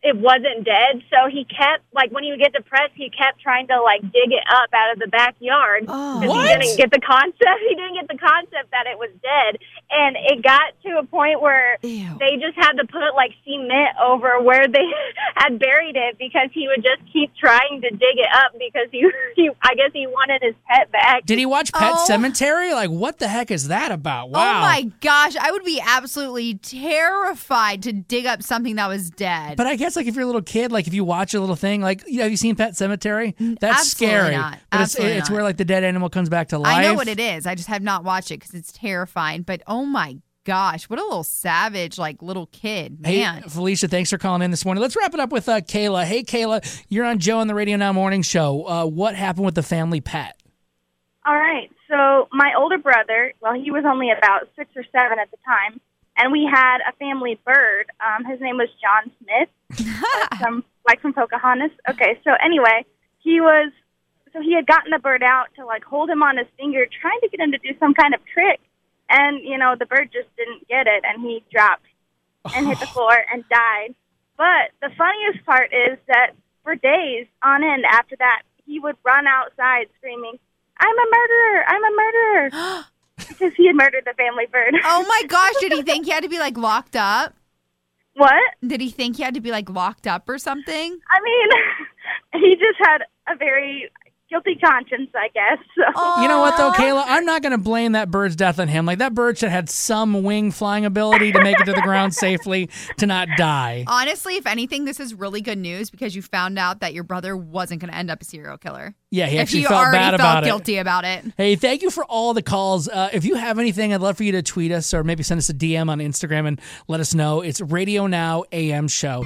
Speaker 21: it wasn't dead. So he kept, like, when he would get depressed, he kept trying to, like, dig it up out of the backyard. Because he didn't get the concept. He didn't get the concept that it was dead. And it got to a point where they just had to put, like, cement over where they had buried it because he would just keep trying to dig it up because he I guess he wanted his pet back.
Speaker 4: Did he watch Pet Sematary? Like, what the heck is that about? Wow.
Speaker 6: Oh, my gosh. I would be absolutely terrified to dig up something that was dead.
Speaker 4: But I guess, like, if you're a little kid, like, if you watch a little thing, like, have you seen Pet Sematary? That's
Speaker 6: Absolutely
Speaker 4: scary.
Speaker 6: not.
Speaker 4: But
Speaker 6: Absolutely
Speaker 4: it's
Speaker 6: not.
Speaker 4: where, like, the dead animal comes back to life.
Speaker 6: I know what it is. I just have not watched it because it's terrifying. But, oh, my gosh, what a little savage, like, little kid. Man.
Speaker 4: Hey, Felicia, thanks for calling in this morning. Let's wrap it up with Kayla. Hey, Kayla, you're on Joe on the Radio Now Morning Show. What happened with the family pet?
Speaker 21: All right. So my older brother, well, he was only about 6 or 7 at the time, and we had a family bird. His name was John Smith, from Pocahontas. Okay, so anyway, he had gotten the bird out to, like, hold him on his finger, trying to get him to do some kind of trick. And, you know, the bird just didn't get it, and he dropped and hit the floor and died. But the funniest part is that for days on end after that, he would run outside screaming, "I'm a murderer! I'm a murderer!" because he had murdered the family bird.
Speaker 6: Oh, my gosh. Did he think he had to be, like, locked up?
Speaker 21: What?
Speaker 6: Did he think he had to be, like, locked up or something?
Speaker 21: I mean, he just had a very guilty conscience, I guess. So.
Speaker 4: You know what, though, Kayla? I'm not going to blame that bird's death on him. Like, that bird should have had some wing flying ability to make it to the ground safely to not die.
Speaker 6: Honestly, if anything, this is really good news because you found out that your brother wasn't going to end up a serial killer.
Speaker 4: Yeah, he actually
Speaker 6: if
Speaker 4: felt bad about it.
Speaker 6: Guilty about it.
Speaker 4: Hey, thank you for all the calls. If you have anything, I'd love for you to tweet us or maybe send us a DM on Instagram and let us know. It's Radio Now AM Show.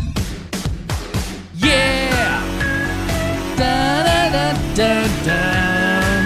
Speaker 4: Yeah! Dun, dun, dun.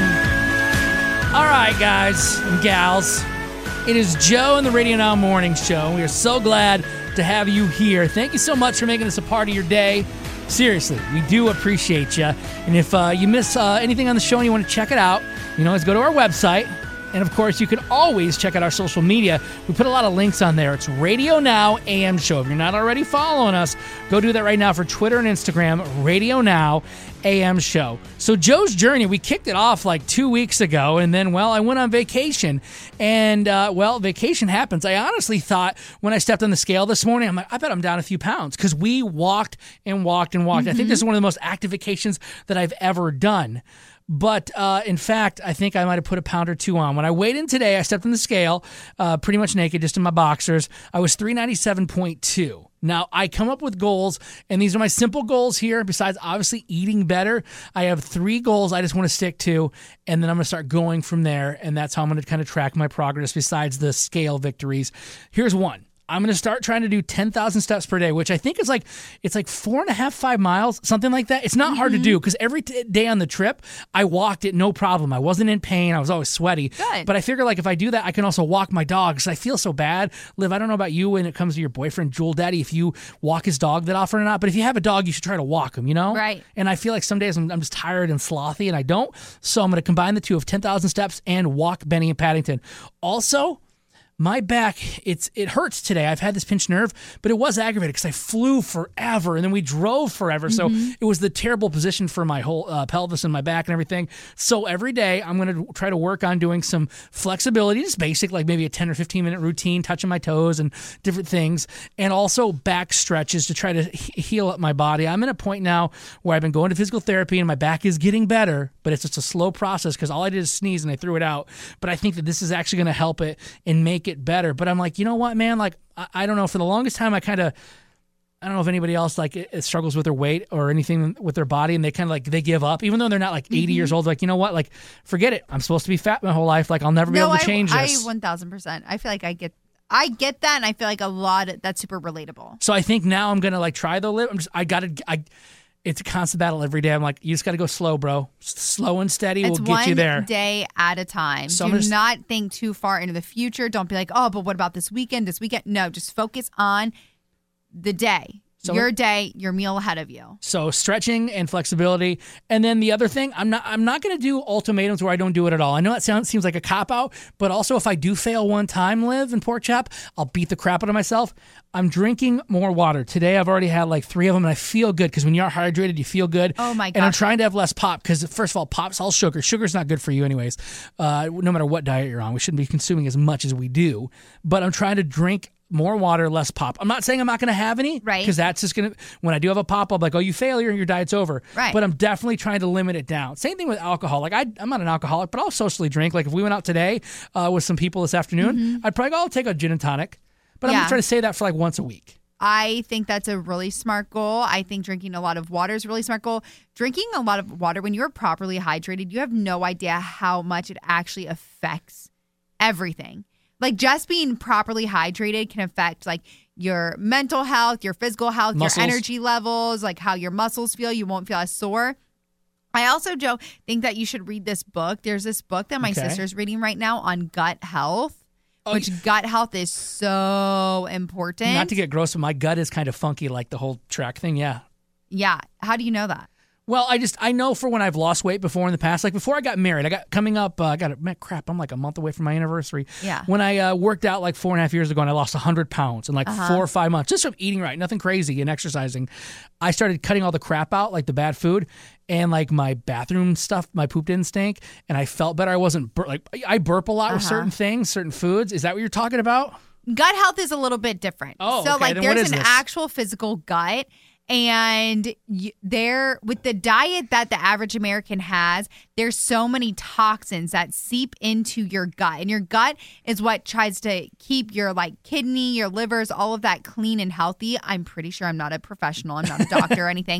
Speaker 4: All right, guys and gals. It is Joe and the Radio Now Morning Show. We are so glad to have you here. Thank you so much for making this a part of your day. Seriously, we do appreciate you. And if you miss anything on the show and you want to check it out, you know, let's go to our website. And, of course, you can always check out our social media. We put a lot of links on there. It's Radio Now AM Show. If you're not already following us, go do that right now for Twitter and Instagram, Radio Now AM Show. So Joe's journey, we kicked it off like 2 weeks ago, and then, well, I went on vacation. And, vacation happens. I honestly thought when I stepped on the scale this morning, I'm like, I bet I'm down a few pounds because we walked and walked and walked. I think this is one of the most active vacations that I've ever done. But in fact, I think I might have put a pound or two on. When I weighed in today, I stepped on the scale pretty much naked, just in my boxers. I was 397.2. Now, I come up with goals, and these are my simple goals here. Besides, obviously, eating better, I have 3 goals I just want to stick to, and then I'm going to start going from there, and that's how I'm going to kind of track my progress besides the scale victories. Here's one. I'm going to start trying to do 10,000 steps per day, which I think is it's like 4.5, 5 miles, something like that. It's not hard to do because every day on the trip, I walked it no problem. I wasn't in pain. I was always sweaty.
Speaker 6: Good.
Speaker 4: But I figure like if I do that, I can also walk my dog because I feel so bad. Liv, I don't know about you when it comes to your boyfriend, Jewel Daddy, if you walk his dog that often or not. But if you have a dog, you should try to walk him, you know?
Speaker 6: Right.
Speaker 4: And I feel like some days I'm just tired and slothy and I don't. So I'm going to combine the two of 10,000 steps and walk Benny and Paddington. Also, my back, it hurts today. I've had this pinched nerve, but it was aggravated because I flew forever and then we drove forever. So it was the terrible position for my whole pelvis and my back and everything. So every day I'm going to try to work on doing some flexibility, just basic, like maybe a 10 or 15 minute routine, touching my toes and different things. And also back stretches to try to heal up my body. I'm at a point now where I've been going to physical therapy and my back is getting better, but it's just a slow process because all I did is sneeze and I threw it out. But I think that this is actually going to help it and make it better. But I'm like, you know what, man? Like, I don't know. For the longest time, I don't know if anybody else like it struggles with their weight or anything with their body, and they kind of like they give up, even though they're not like 80 years old. Like, you know what? Like, forget it. I'm supposed to be fat my whole life. Like, I'll never be able to change this.
Speaker 6: I 1,000%. I feel like I get that, and I feel like that's super relatable.
Speaker 4: So I think now I'm gonna like try the live. It's a constant battle every day. I'm like, you just got to go slow, bro. Slow and steady will get you there.
Speaker 6: It's 1 day at a time.
Speaker 4: So
Speaker 6: do not think too far into the future. Don't be like, oh, but what about this weekend? No, just focus on the day.
Speaker 4: So
Speaker 6: your day, your meal ahead of you.
Speaker 4: So stretching and flexibility. And then the other thing, I'm not going to do ultimatums where I don't do it at all. I know that seems like a cop-out, but also if I do fail one time, Liv and Pork Chop, I'll beat the crap out of myself. I'm drinking more water. Today I've already had like 3 of them, and I feel good because when you're hydrated, you feel good.
Speaker 6: Oh, my God.
Speaker 4: And I'm trying to have less pop because, first of all, pop's all sugar. Sugar's not good for you anyways, no matter what diet you're on. We shouldn't be consuming as much as we do. But I'm trying to drink more water, less pop. I'm not saying I'm not going to have any,
Speaker 6: right?
Speaker 4: Because that's just going to, when I do have a pop, I'll be like, oh, you failure and your diet's over.
Speaker 6: Right.
Speaker 4: But I'm definitely trying to limit it down. Same thing with alcohol. Like I'm not an alcoholic, but I'll socially drink. Like if we went out today with some people this afternoon, I'd probably go, I'll take a gin and tonic. But I'm trying to say that for like once a week.
Speaker 6: I think that's a really smart goal. I think drinking a lot of water is a really smart goal. Drinking a lot of water, when you're properly hydrated, you have no idea how much it actually affects everything. Like just being properly hydrated can affect like your mental health, your physical health, muscles, your energy levels, like how your muscles feel. You won't feel as sore. I also, Joe, think that you should read this book. There's this book that my sister's reading right now on gut health. Which gut health is so important.
Speaker 4: Not to get gross, but my gut is kind of funky, like the whole track thing. Yeah.
Speaker 6: Yeah. How do you know that?
Speaker 4: Well, I know for when I've lost weight before in the past, like before I got married, I'm like a month away from my anniversary.
Speaker 6: Yeah.
Speaker 4: When I worked out like 4.5 years ago and I lost 100 pounds in like 4 or 5 months, just from eating right, nothing crazy and exercising, I started cutting all the crap out, like the bad food and like my bathroom stuff, my poop didn't stink and I felt better. I wasn't, I burp a lot with certain things, certain foods. Is that what you're talking about?
Speaker 6: Gut health is a little bit different.
Speaker 4: Oh,
Speaker 6: so
Speaker 4: okay.
Speaker 6: like
Speaker 4: Then
Speaker 6: there's an actual physical gut. And there, with the diet that the average American has, there's so many toxins that seep into your gut. And your gut is what tries to keep your like kidney, your livers, all of that clean and healthy. I'm pretty sure I'm not a professional. I'm not a doctor or anything.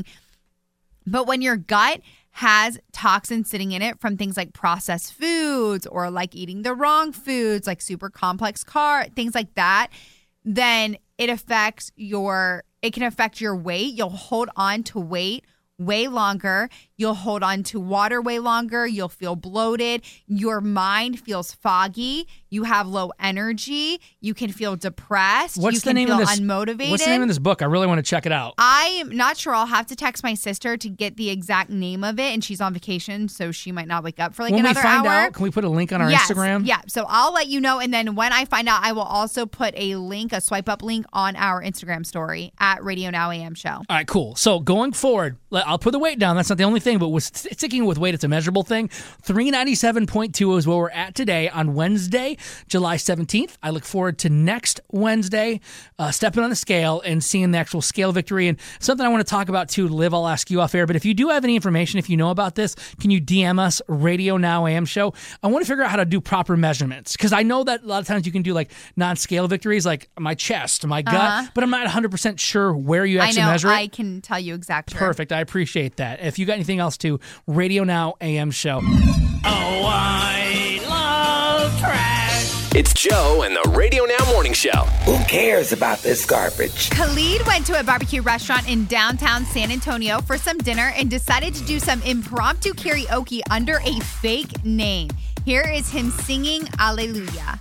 Speaker 6: But when your gut has toxins sitting in it from things like processed foods or like eating the wrong foods, like super complex things like that, then it can affect your weight. You'll hold on to weight way longer. You'll hold on to water way longer. You'll feel bloated. Your mind feels foggy. You have low energy. You can feel depressed.
Speaker 4: What's the name of this?
Speaker 6: Unmotivated.
Speaker 4: What's the name of this book? I really want to check it out.
Speaker 6: I'm not sure. I'll have to text my sister to get the exact name of it, and she's on vacation, so she might not wake up for like another hour. When we find out,
Speaker 4: can we put a link on our Instagram?
Speaker 6: Yeah. So I'll let you know, and then when I find out, I will also put a link, a swipe up link on our Instagram story at Radio Now AM Show.
Speaker 4: All right, cool. So going forward, I'll put the weight down. That's not the only thing, but with sticking with weight, it's a measurable thing. 397.2 is where we're at today on Wednesday, July 17th. I look forward to next Wednesday, stepping on the scale and seeing the actual scale victory. And something I want to talk about too, Liv, I'll ask you off air. But if you do have any information, if you know about this, can you DM us Radio Now AM Show? I want to figure out how to do proper measurements because I know that a lot of times you can do like non-scale victories, like my chest, my gut, but I'm not 100% sure where you actually measure it.
Speaker 6: I can tell you exactly.
Speaker 4: Perfect. I appreciate that. If you got anything else too, Radio Now AM Show.
Speaker 3: Oh, I love trash. It's Joe and the Radio Now Morning Show.
Speaker 7: Who cares about this garbage?
Speaker 6: Khalid went to a barbecue restaurant in downtown San Antonio for some dinner and decided to do some impromptu karaoke under a fake name. Here is him singing Alleluia.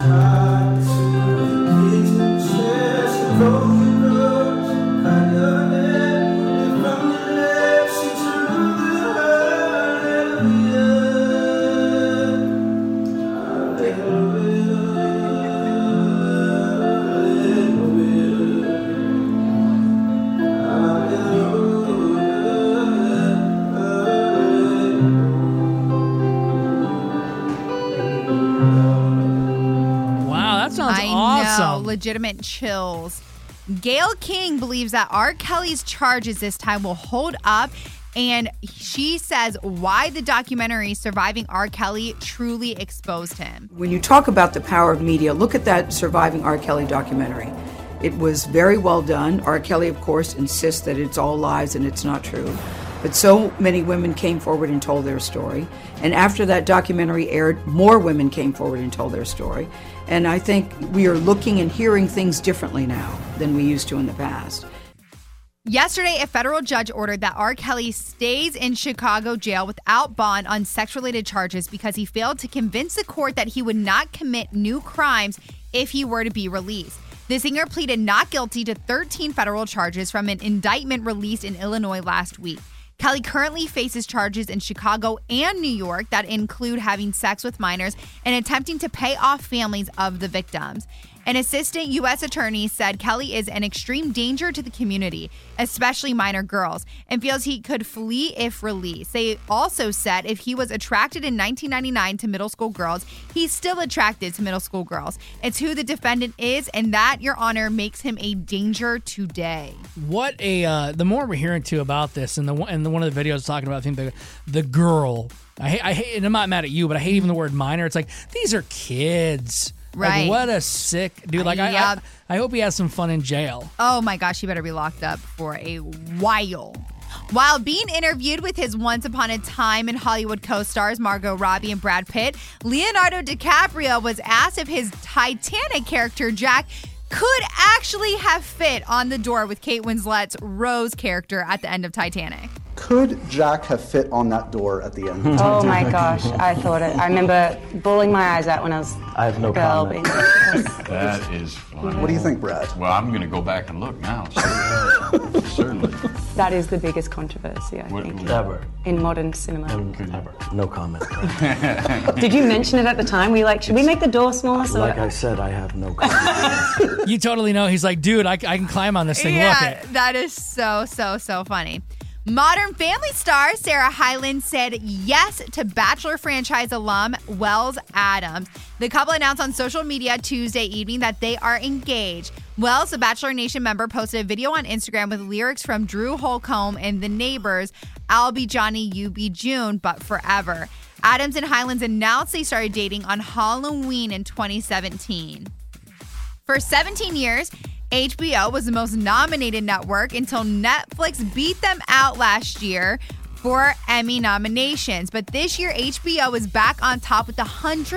Speaker 4: Awesome.
Speaker 6: Legitimate chills. Gayle King believes that R. Kelly's charges this time will hold up, and she says why the documentary Surviving R. Kelly truly exposed him.
Speaker 2: When you talk about the power of media, look at that Surviving R. Kelly documentary. It was very well done. R. Kelly, of course, insists that it's all lies and it's not true. But so many women came forward and told their story. And after that documentary aired, more women came forward and told their story. And I think we are looking and hearing things differently now than we used to in the past.
Speaker 6: Yesterday, a federal judge ordered that R. Kelly stays in Chicago jail without bond on sex-related charges because he failed to convince the court that he would not commit new crimes if he were to be released. The singer pleaded not guilty to 13 federal charges from an indictment released in Illinois last week. Kelly currently faces charges in Chicago and New York that include having sex with minors and attempting to pay off families of the victims. An assistant U.S. attorney said Kelly is an extreme danger to the community, especially minor girls, and feels he could flee if released. They also said if he was attracted in 1999 to middle school girls, he's still attracted to middle school girls. It's who the defendant is, and that, Your Honor, makes him a danger today.
Speaker 4: What the more we're hearing too about this, and one of the videos talking about, I think the girl. I hate, and I'm not mad at you, but I hate even the word minor. It's like, these are kids.
Speaker 6: Right.
Speaker 4: Like, what a sick dude. Like, I hope he has some fun in jail.
Speaker 6: Oh my gosh, he better be locked up for a while. While being interviewed with his Once Upon a Time in Hollywood co-stars Margot Robbie and Brad Pitt, Leonardo DiCaprio was asked if his Titanic character Jack could actually have fit on the door with Kate Winslet's Rose character at the end of Titanic.
Speaker 9: Could Jack have fit on that door at the end?
Speaker 22: Oh my gosh, I thought it. I remember bawling my eyes out when I was
Speaker 9: I have no
Speaker 22: a girl.
Speaker 9: comment.
Speaker 23: That is funny.
Speaker 9: What do you think, Brad?
Speaker 23: Well, I'm going to go back and look now. Certainly.
Speaker 22: That is the biggest controversy, I think.
Speaker 9: Ever.
Speaker 22: In modern cinema.
Speaker 9: Ever. No comment.
Speaker 22: Did you mention it at the time? Were you like, should we make the door smaller? So
Speaker 9: Like I said, I have no comment.
Speaker 4: You totally know. He's like, dude, I can climb on this thing. Look it.
Speaker 6: That is so funny. Modern Family star Sarah Hyland said yes to Bachelor franchise alum Wells Adams. The couple announced on social media Tuesday evening that they are engaged. Wells, a Bachelor Nation member, posted a video on Instagram with lyrics from Drew Holcomb and The Neighbors, I'll be Johnny, you be June, but forever. Adams and Hylands announced they started dating on Halloween in 2017. For 17 years, HBO was the most nominated network until Netflix beat them out last year for Emmy nominations. But this year, HBO is back on top with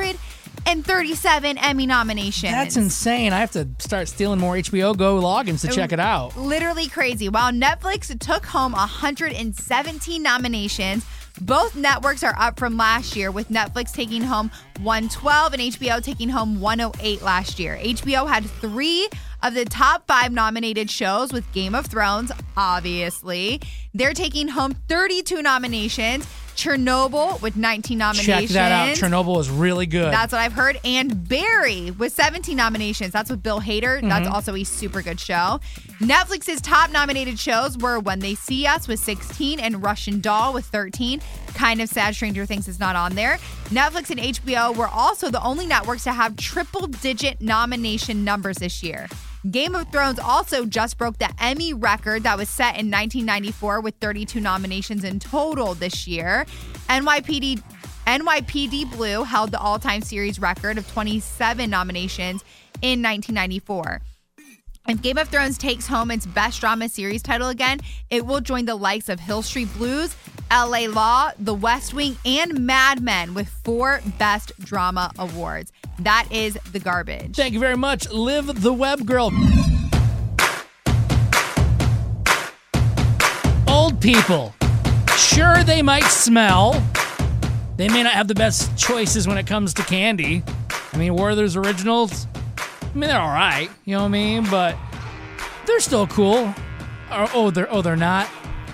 Speaker 6: 137 Emmy nominations.
Speaker 4: That's insane. I have to start stealing more HBO Go logins to check it out.
Speaker 6: Literally crazy. While Netflix took home 117 nominations, both networks are up from last year, with Netflix taking home 112 and HBO taking home 108 last year. HBO had 3 of the top 5 nominated shows, with Game of Thrones, obviously. They're taking home 32 nominations. Chernobyl with 19 nominations.
Speaker 4: Check that out. Chernobyl is really good.
Speaker 6: That's what I've heard. And Barry with 17 nominations. That's with Bill Hader. That's also a super good show. Netflix's top nominated shows were When They See Us with 16 and Russian Doll with 13. Kind of sad Stranger Things is not on there. Netflix and HBO were also the only networks to have triple-digit nomination numbers this year. Game of Thrones also just broke the Emmy record that was set in 1994 with 32 nominations in total this year. NYPD Blue held the all-time series record of 27 nominations in 1994. If Game of Thrones takes home its best drama series title again, it will join the likes of Hill Street Blues, LA Law, The West Wing, and Mad Men with 4 Best Drama awards. That is the garbage.
Speaker 4: Thank you very much, Liv the Web Girl. Old people. Sure, they might smell. They may not have the best choices when it coes to candy. I mean, Werther's Originals, I mean, they're all right, you know what I mean? But they're still cool. They're not.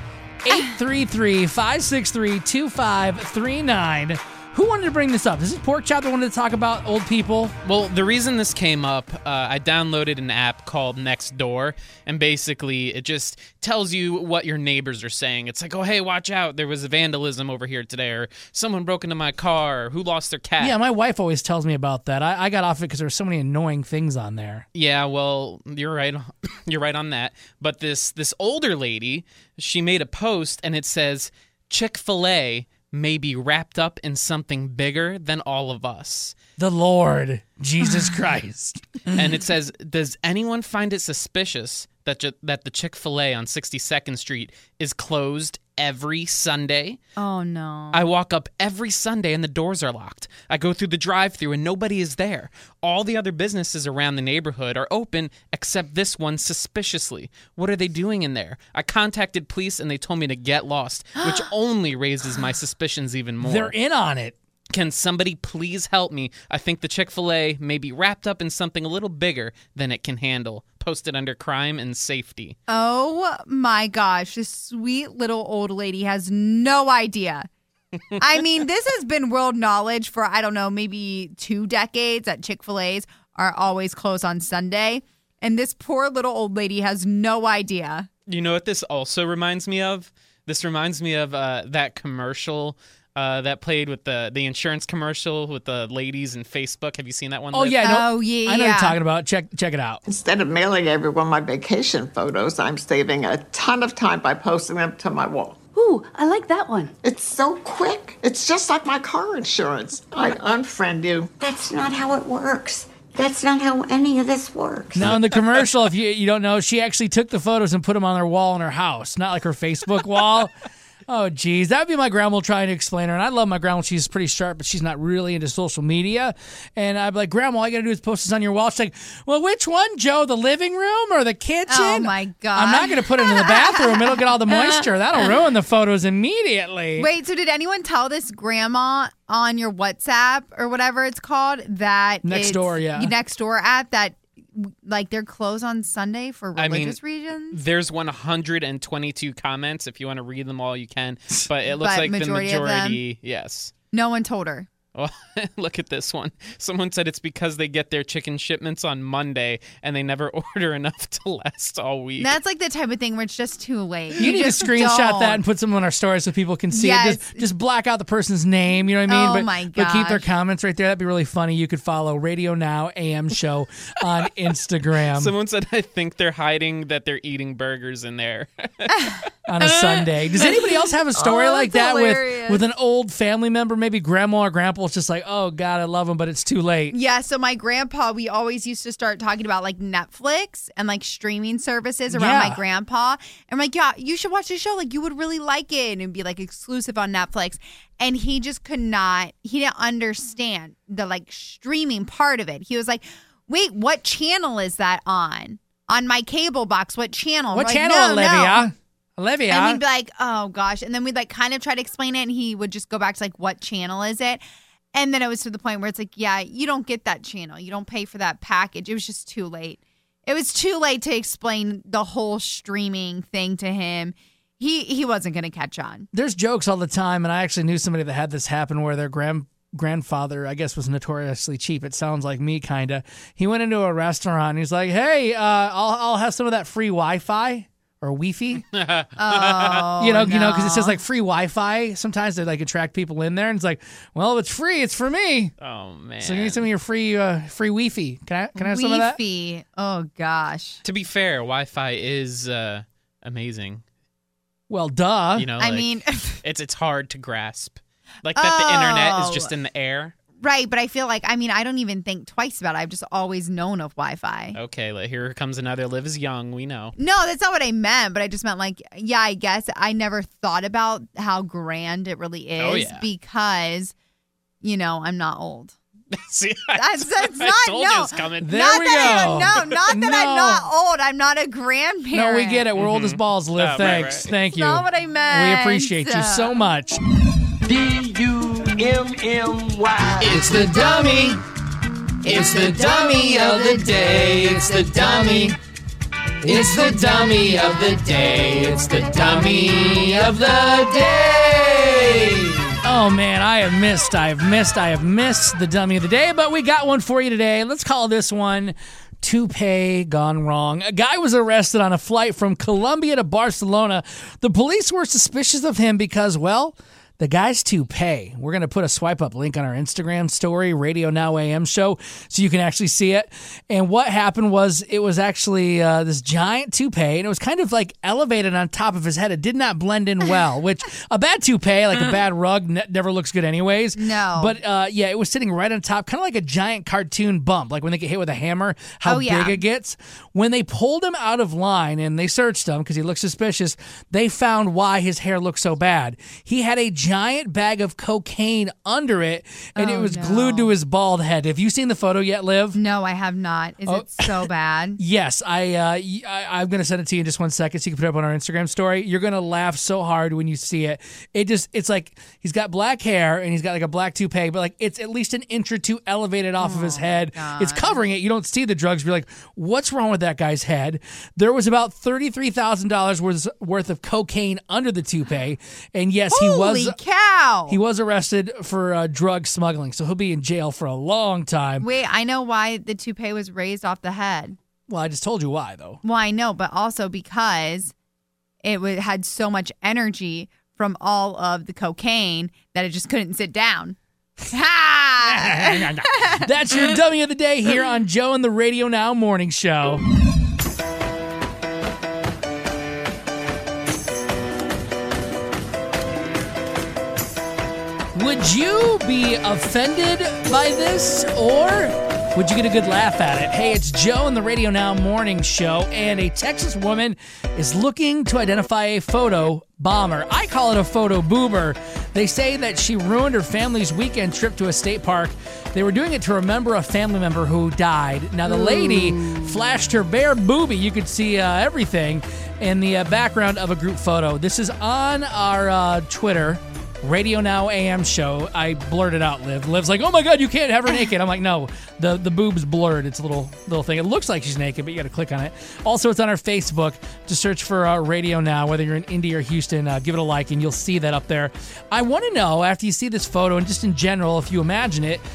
Speaker 4: 833-563-2539. Who wanted to bring this up? Is this Pork Chop that wanted to talk about old people?
Speaker 5: Well, the reason this came up, I downloaded an app called Nextdoor, and basically it just tells you what your neighbors are saying. It's like, oh, hey, watch out. There was vandalism over here today, or someone broke into my car, or who lost their cat.
Speaker 4: Yeah, my wife always tells me about that. I got off it because there were so many annoying things on there.
Speaker 5: Yeah, well, you're right. You're right on that. But this older lady, she made a post, and it says, Chick-fil-A may be wrapped up in something bigger than all of us.
Speaker 4: The Lord, Jesus Christ.
Speaker 5: And it says, does anyone find it suspicious that the Chick-fil-A on 62nd Street is closed every Sunday?
Speaker 6: Oh, no.
Speaker 5: I walk up every Sunday and the doors are locked. I go through the drive-thru and nobody is there. All the other businesses around the neighborhood are open except this one suspiciously. What are they doing in there? I contacted police and they told me to get lost, which only raises my suspicions even more.
Speaker 4: They're in on it.
Speaker 5: Can somebody please help me? I think the Chick-fil-A may be wrapped up in something a little bigger than it can handle. Posted under crime and safety.
Speaker 6: Oh my gosh, this sweet little old lady has no idea. I mean, this has been world knowledge for, I don't know, maybe 2 decades that Chick-fil-A's are always closed on Sunday. And this poor little old lady has no idea.
Speaker 5: You know what this also reminds me of? This reminds me of that commercial that played with the insurance commercial with the ladies in Facebook. Have you seen that one?
Speaker 4: Oh,
Speaker 5: Liv?
Speaker 4: yeah.
Speaker 6: Oh, yeah.
Speaker 4: I know what you're talking about. Check it out.
Speaker 10: Instead of mailing everyone my vacation photos, I'm saving a ton of time by posting them to my wall.
Speaker 12: Ooh, I like that one.
Speaker 10: It's so quick. It's just like my car insurance. I unfriend you.
Speaker 12: That's not how it works. That's not how any of this works.
Speaker 4: Now, in the commercial, if you don't know, she actually took the photos and put them on her wall in her house, not like her Facebook wall. Oh, geez. That would be my grandma trying to explain her. And I love my grandma. She's pretty sharp, but she's not really into social media. And I'd be like, Grandma, all you got to do is post this on your wall. She's like, well, which one, Joe? The living room or the kitchen?
Speaker 6: Oh, my God.
Speaker 4: I'm not going to put it in the bathroom. It'll get all the moisture. That'll ruin the photos immediately.
Speaker 6: Wait, so did anyone tell this grandma on your WhatsApp or whatever it's called that
Speaker 4: Nextdoor, yeah.
Speaker 6: Nextdoor app that like they're closed on Sunday for religious reasons?
Speaker 5: There's 122 comments. If you want to read them all, you can. But it looks like the majority, yes.
Speaker 6: No one told her.
Speaker 5: Well, look at this one. Someone said it's because they get their chicken shipments on Monday and they never order enough to last all week.
Speaker 6: That's like the type of thing where it's just too late.
Speaker 4: You need to screenshot that and put some on our story so people can see it. Just black out the person's name, you know what I mean?
Speaker 6: Oh, my
Speaker 4: But keep their
Speaker 6: gosh.
Speaker 4: comments right there. That'd be really funny. You could follow Radio Now AM Show on Instagram.
Speaker 5: Someone said, I think they're hiding that they're eating burgers in there.
Speaker 4: On a Sunday. Does anybody else have a story like that with an old family member, maybe grandma or grandpa? It's just like, oh, God, I love them, but it's too late.
Speaker 6: Yeah, so my grandpa, we always used to start talking about like Netflix and like streaming services around my grandpa. And I'm like, yeah, you should watch this show. Like, you would really like it. And it'd be like exclusive on Netflix. And he just could not, he didn't understand the like streaming part of it. He was like, wait, what channel is that on? On my cable box, what channel?
Speaker 4: What
Speaker 6: We're
Speaker 4: channel,
Speaker 6: like,
Speaker 4: Olivia?
Speaker 6: No.
Speaker 4: Olivia.
Speaker 6: And we'd be like, oh, gosh. And then we'd like kind of try to explain it. And he would just go back to like, what channel is it? And then it was to the point where it's like, yeah, you don't get that channel. You don't pay for that package. It was just too late. It was too late to explain the whole streaming thing to him. He wasn't going to catch on.
Speaker 4: There's jokes all the time, and I actually knew somebody that had this happen where their grandfather, I guess, was notoriously cheap. It sounds like me, kind of. He went into a restaurant, and he's like, hey, I'll have some of that free Wi-Fi. Or Wi-Fi.
Speaker 6: Oh,
Speaker 4: you know, because it says like free Wi-Fi. Sometimes they like attract people in there, and it's like, well, if it's free, it's for me.
Speaker 5: Oh man!
Speaker 4: So you need some of your free Wi-Fi. Can I have some of that?
Speaker 6: Wi-Fi. Oh gosh.
Speaker 5: To be fair, Wi-Fi is amazing.
Speaker 4: Well, duh.
Speaker 5: You know,
Speaker 6: I mean,
Speaker 5: it's hard to grasp. Like that the internet is just in the air.
Speaker 6: Right, but I feel like, I mean, I don't even think twice about it. I've just always known of Wi-Fi.
Speaker 5: Okay, here comes another Liv is young, we know.
Speaker 6: No, that's not what I meant, but I just meant like, yeah, I guess I never thought about how grand it really is because, you know, I'm not old.
Speaker 5: See,
Speaker 6: that's
Speaker 5: I
Speaker 6: not,
Speaker 5: told
Speaker 6: no.
Speaker 5: you it's coming.
Speaker 4: There we go.
Speaker 6: Not that I'm not old. I'm not a grandparent.
Speaker 4: No, we get it. We're old as balls, Liv.
Speaker 5: Oh,
Speaker 4: Thanks.
Speaker 5: right.
Speaker 4: Thank you.
Speaker 6: That's not what I meant.
Speaker 4: We appreciate you so much.
Speaker 3: D-U-M-M-Y. It's the dummy. It's the dummy of the day. It's the dummy. It's the dummy of the day. It's the dummy of the day.
Speaker 4: Oh, man, I have missed the dummy of the day, but we got one for you today. Let's call this one Toupee Gone Wrong. A guy was arrested on a flight from Colombia to Barcelona. The police were suspicious of him because, well, the guy's toupee. We're going to put a swipe up link on our Instagram story, Radio Now AM Show, so you can actually see it. And what happened was it was actually this giant toupee, and it was kind of like elevated on top of his head. It did not blend in well, which a bad toupee, like a bad rug, never looks good anyways.
Speaker 6: No.
Speaker 4: But yeah, it was sitting right on top, kind of like a giant cartoon bump, like when they get hit with a hammer, how big it gets. When they pulled him out of line and they searched him because he looked suspicious, they found why his hair looked so bad. He had a giant bag of cocaine under it, and it was glued to his bald head. Have you seen the photo yet, Liv?
Speaker 6: No, I have not. Is it so bad?
Speaker 4: Yes, I'm going to send it to you in just 1 second so you can put it up on our Instagram story. You're going to laugh so hard when you see it. It's like he's got black hair and he's got like a black toupee, but like it's at least an inch or two elevated off of his head.
Speaker 6: God.
Speaker 4: It's covering it. You don't see the drugs. You're like, what's wrong with that guy's head? There was about $33,000 worth of cocaine under the toupee, and yes,
Speaker 6: Holy cow!
Speaker 4: He was arrested for drug smuggling, so he'll be in jail for a long time.
Speaker 6: Wait, I know why the toupee was raised off the head.
Speaker 4: Well, I just told you why, though.
Speaker 6: Well, I know, but also because it had so much energy from all of the cocaine that it just couldn't sit down. Ha!
Speaker 4: That's your dummy of the day here on Joe and the Radio Now Morning Show. Would you be offended by this, or would you get a good laugh at it? Hey, it's Joe and the Radio Now Morning Show, and a Texas woman is looking to identify a photo bomber. I call it a photo boober. They say that she ruined her family's weekend trip to a state park. They were doing it to remember a family member who died. Now, the lady flashed her bare boobie. You could see everything in the background of a group photo. This is on our Twitter, Radio Now AM show. I blurted out, Liv. Liv's like, oh my God, you can't have her naked. I'm like, no, the boob's blurred. It's a little thing. It looks like she's naked, but you got to click on it. Also, it's on our Facebook. Just search for Radio Now, whether you're in Indy or Houston. Give it a like, and you'll see that up there. I want to know, after you see this photo, and just in general, if you imagine it,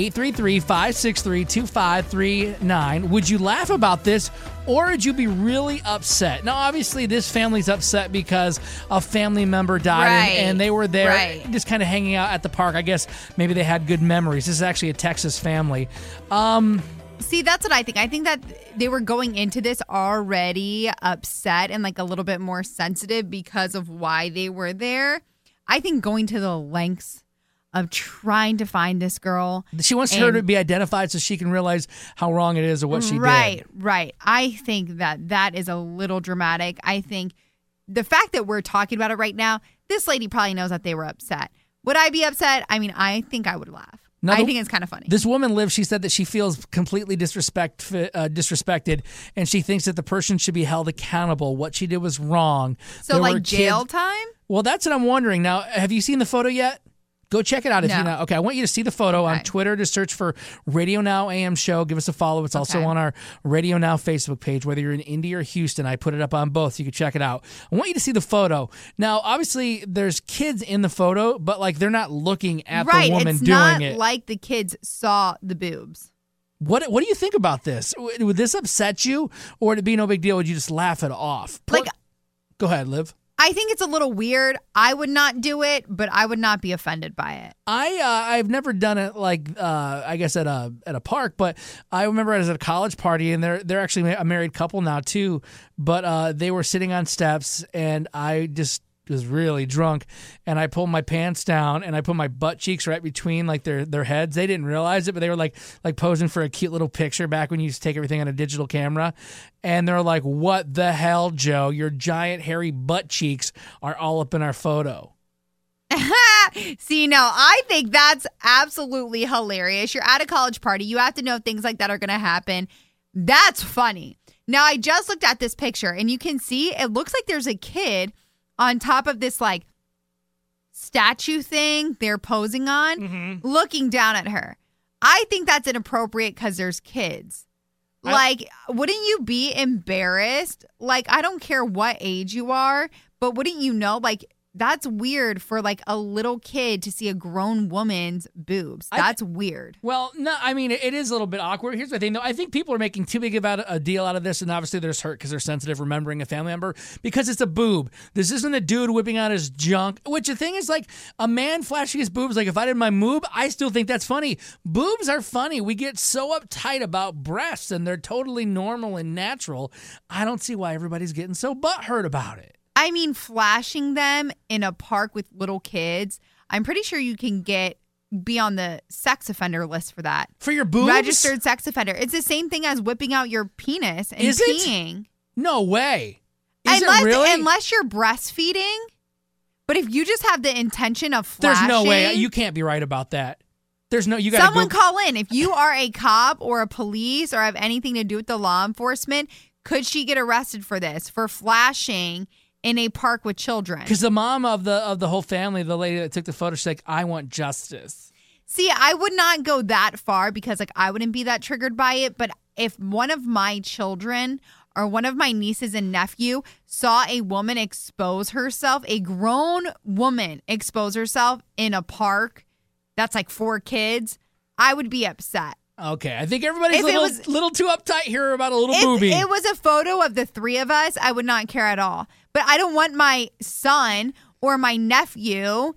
Speaker 4: 833-563-2539. Would you laugh about this, or would you be really upset? Now, obviously, this family's upset because a family member died, and they were there just kind of hanging out at the park. I guess maybe they had good memories. This is actually a Texas family.
Speaker 6: See, that's what I think. I think that they were going into this already upset and like a little bit more sensitive because of why they were there. I think going to the lengths of trying to find this girl.
Speaker 4: She wants her to be identified so she can realize how wrong it is or what she did.
Speaker 6: Right. I think that is a little dramatic. I think the fact that we're talking about it right now, this lady probably knows that they were upset. Would I be upset? I mean, I think I would laugh. I think it's kind of funny.
Speaker 4: This woman, Liv, she said that she feels completely disrespected, and she thinks that the person should be held accountable. What she did was wrong.
Speaker 6: So like jail time?
Speaker 4: Well, that's what I'm wondering. Now, have you seen the photo yet? Go check it out if you're not. Okay, I want you to see the photo on Twitter. Just search for Radio Now AM Show. Give us a follow. It's also on our Radio Now Facebook page. Whether you're in Indy or Houston, I put it up on both, so you can check it out. I want you to see the photo. Now, obviously, there's kids in the photo, but like they're not looking at the woman doing it.
Speaker 6: It's not like the kids saw the boobs.
Speaker 4: What do you think about this? Would this upset you, or would it be no big deal? Would you just laugh it off? Go ahead, Liv.
Speaker 6: I think it's a little weird. I would not do it, but I would not be offended by it.
Speaker 4: I've never done it I guess at a park, but I remember it was at a college party, and they're actually a married couple now too. But they were sitting on steps, and I just was really drunk, and I pulled my pants down and I put my butt cheeks right between like their heads. They didn't realize it, but they were like posing for a cute little picture back when you used to take everything on a digital camera. And they're like, what the hell, Joe? Your giant hairy butt cheeks are all up in our photo.
Speaker 6: See, no, I think that's absolutely hilarious. You're at a college party. You have to know things like that are going to happen. That's funny. Now, I just looked at this picture, and you can see it looks like there's a kid on top of this like statue thing they're posing on, looking down at her. I think that's inappropriate because there's kids. Like, wouldn't you be embarrassed? Like, I don't care what age you are, but wouldn't you know, like, that's weird for like a little kid to see a grown woman's boobs. That's weird.
Speaker 4: Well, no, I mean, it is a little bit awkward. Here's the thing, though. I think people are making too big about a deal out of this, and obviously they're hurt because they're sensitive remembering a family member because it's a boob. This isn't a dude whipping out his junk, which the thing is like a man flashing his boobs. Like if I did my moob, I still think that's funny. Boobs are funny. We get so uptight about breasts, and they're totally normal and natural. I don't see why everybody's getting so butthurt about it.
Speaker 6: I mean, flashing them in a park with little kids, I'm pretty sure you can be on the sex offender list for that.
Speaker 4: For your boobs?
Speaker 6: Registered sex offender. It's the same thing as whipping out your penis and peeing.
Speaker 4: No way. Is it really?
Speaker 6: Unless you're breastfeeding. But if you just have the intention of
Speaker 4: There's
Speaker 6: flashing,
Speaker 4: no way. You can't be right about that. There's no. You got
Speaker 6: someone call in. If you are a cop or a police or have anything to do with the law enforcement, could she get arrested for this, for flashing in a park with children?
Speaker 4: Because the mom of the whole family, the lady that took the photo, she's like, I want justice.
Speaker 6: See, I would not go that far because I wouldn't be that triggered by it. But if one of my children or one of my nieces and nephew saw a woman expose herself, a grown woman expose herself in a park that's like 4 kids, I would be upset.
Speaker 4: Okay, I think everybody's a little too uptight here about a little boobie.
Speaker 6: If it was a photo of the 3 of us, I would not care at all. But I don't want my son or my nephew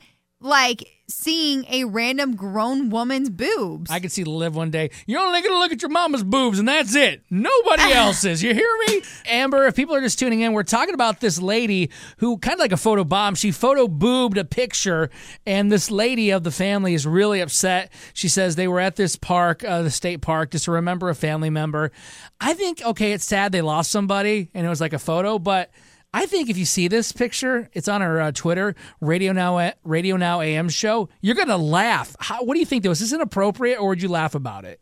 Speaker 6: seeing a random grown woman's boobs.
Speaker 4: I could see Liv one day. You're only going to look at your mama's boobs, and that's it. Nobody else's. You hear me? Amber, if people are just tuning in, we're talking about this lady who kind of like a photo bomb. She photo boobed a picture, and this lady of the family is really upset. She says they were at this park, the state park, just to remember a family member. I think, okay, it's sad they lost somebody, and it was like a photo, but I think if you see this picture, it's on our Twitter, Radio Now AM show, you're going to laugh. What do you think, though? Is this inappropriate, or would you laugh about it?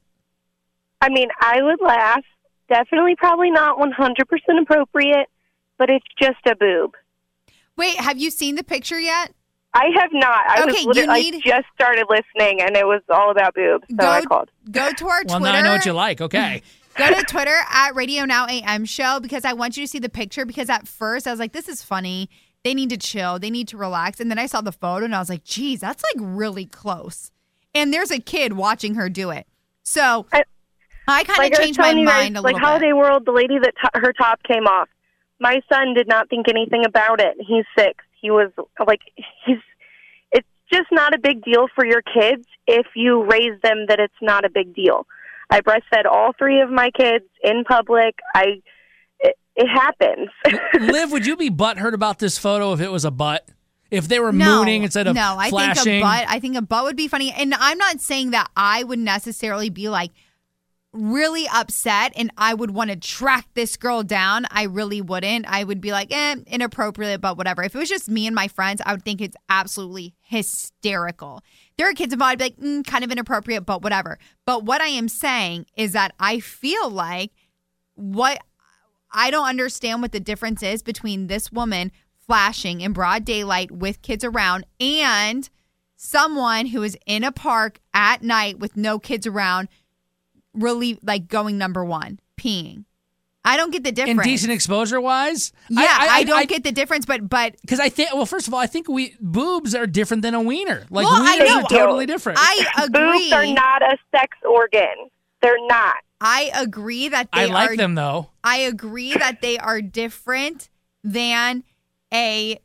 Speaker 20: I mean, I would laugh. Definitely probably not 100% appropriate, but it's just a boob.
Speaker 6: Wait, have you seen the picture yet?
Speaker 20: I have not. I just started listening, and it was all about boobs, so I called.
Speaker 6: Go to our Twitter.
Speaker 4: Well, now I know what you like. Okay.
Speaker 6: Go to Twitter at Radio Now AM show because I want you to see the picture because at first I was like, this is funny. They need to chill. They need to relax. And then I saw the photo and I was like, geez, that's like really close. And there's a kid watching her do it. So I kind of changed my mind a little bit.
Speaker 20: Holiday World, the lady that her top came off, my son did not think anything about it. He's 6. He was like, it's just not a big deal for your kids if you raise them that it's not a big deal. I breastfed all 3 of my kids in public. It happens.
Speaker 4: Liv, would you be butthurt about this photo if it was a butt? If they were mooning instead of flashing?
Speaker 6: I think a butt would be funny. And I'm not saying that I would necessarily be like really upset and I would want to track this girl down. I really wouldn't. I would be like, inappropriate, but whatever. If it was just me and my friends, I would think it's absolutely hysterical. There are kids involved, I'd be like, kind of inappropriate, but whatever. But what I am saying is that I feel like I don't understand what the difference is between this woman flashing in broad daylight with kids around and someone who is in a park at night with no kids around, really like going number 1, peeing. I don't get the difference.
Speaker 4: Indecent exposure wise?
Speaker 6: Yeah, I don't get the difference, but
Speaker 4: because I think, well, first of all, I think boobs are different than a wiener. Like
Speaker 6: wieners
Speaker 4: are totally different.
Speaker 6: I agree.
Speaker 20: Boobs are not a sex organ. They're not.
Speaker 6: I agree that they
Speaker 4: I like them though.
Speaker 6: I agree that they are different than I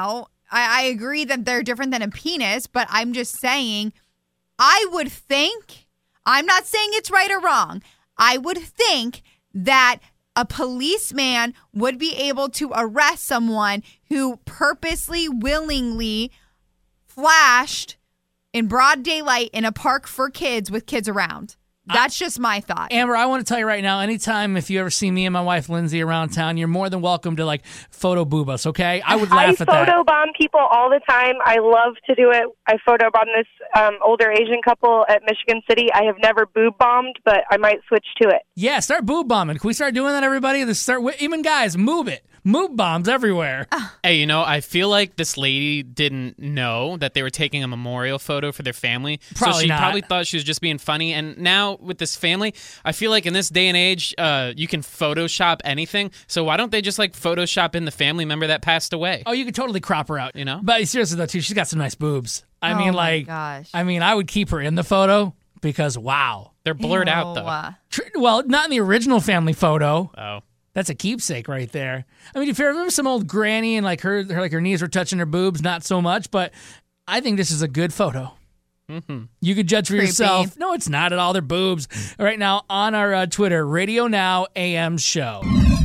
Speaker 6: agree that they're different than a penis, but I'm just saying, I would think, I'm not saying it's right or wrong. I would think that a policeman would be able to arrest someone who purposely, willingly flashed in broad daylight in a park for kids with kids around. That's just my thought.
Speaker 4: Amber, I want to tell you right now, anytime if you ever see me and my wife Lindsay around town, you're more than welcome to photo boob us, okay? I would laugh at that.
Speaker 20: I photobomb people all the time. I love to do it. I photobombed this older Asian couple at Michigan City. I have never boob bombed, but I might switch to it.
Speaker 4: Yeah, start boob bombing. Can we start doing that, everybody? Even guys, move it. Move bombs everywhere.
Speaker 5: Hey, I feel like this lady didn't know that they were taking a memorial photo for their family.
Speaker 4: Probably
Speaker 5: so she
Speaker 4: not.
Speaker 5: probably thought she was just being funny. And now with this family, I feel like in this day and age, you can Photoshop anything. So why don't they just Photoshop in the family member that passed away?
Speaker 4: Oh, you could totally crop her out.
Speaker 5: You know?
Speaker 4: But seriously though, too, she's got some nice boobs.
Speaker 6: My gosh.
Speaker 4: I would keep her in the photo because wow.
Speaker 5: They're blurred out though.
Speaker 4: Well, not in the original family photo.
Speaker 5: Oh.
Speaker 4: That's a keepsake right there. I mean, if you remember some old granny and her knees were touching her boobs, not so much, but I think this is a good photo.
Speaker 5: Mm-hmm.
Speaker 4: You could judge for yourself. No, it's not at all. They're boobs. Right now on our Twitter, Radio Now AM show.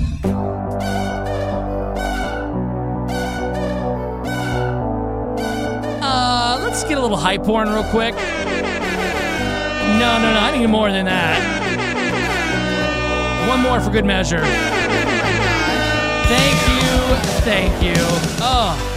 Speaker 4: Let's get a little hype porn real quick. No, I need more than that. One more for good measure. Thank you. Oh,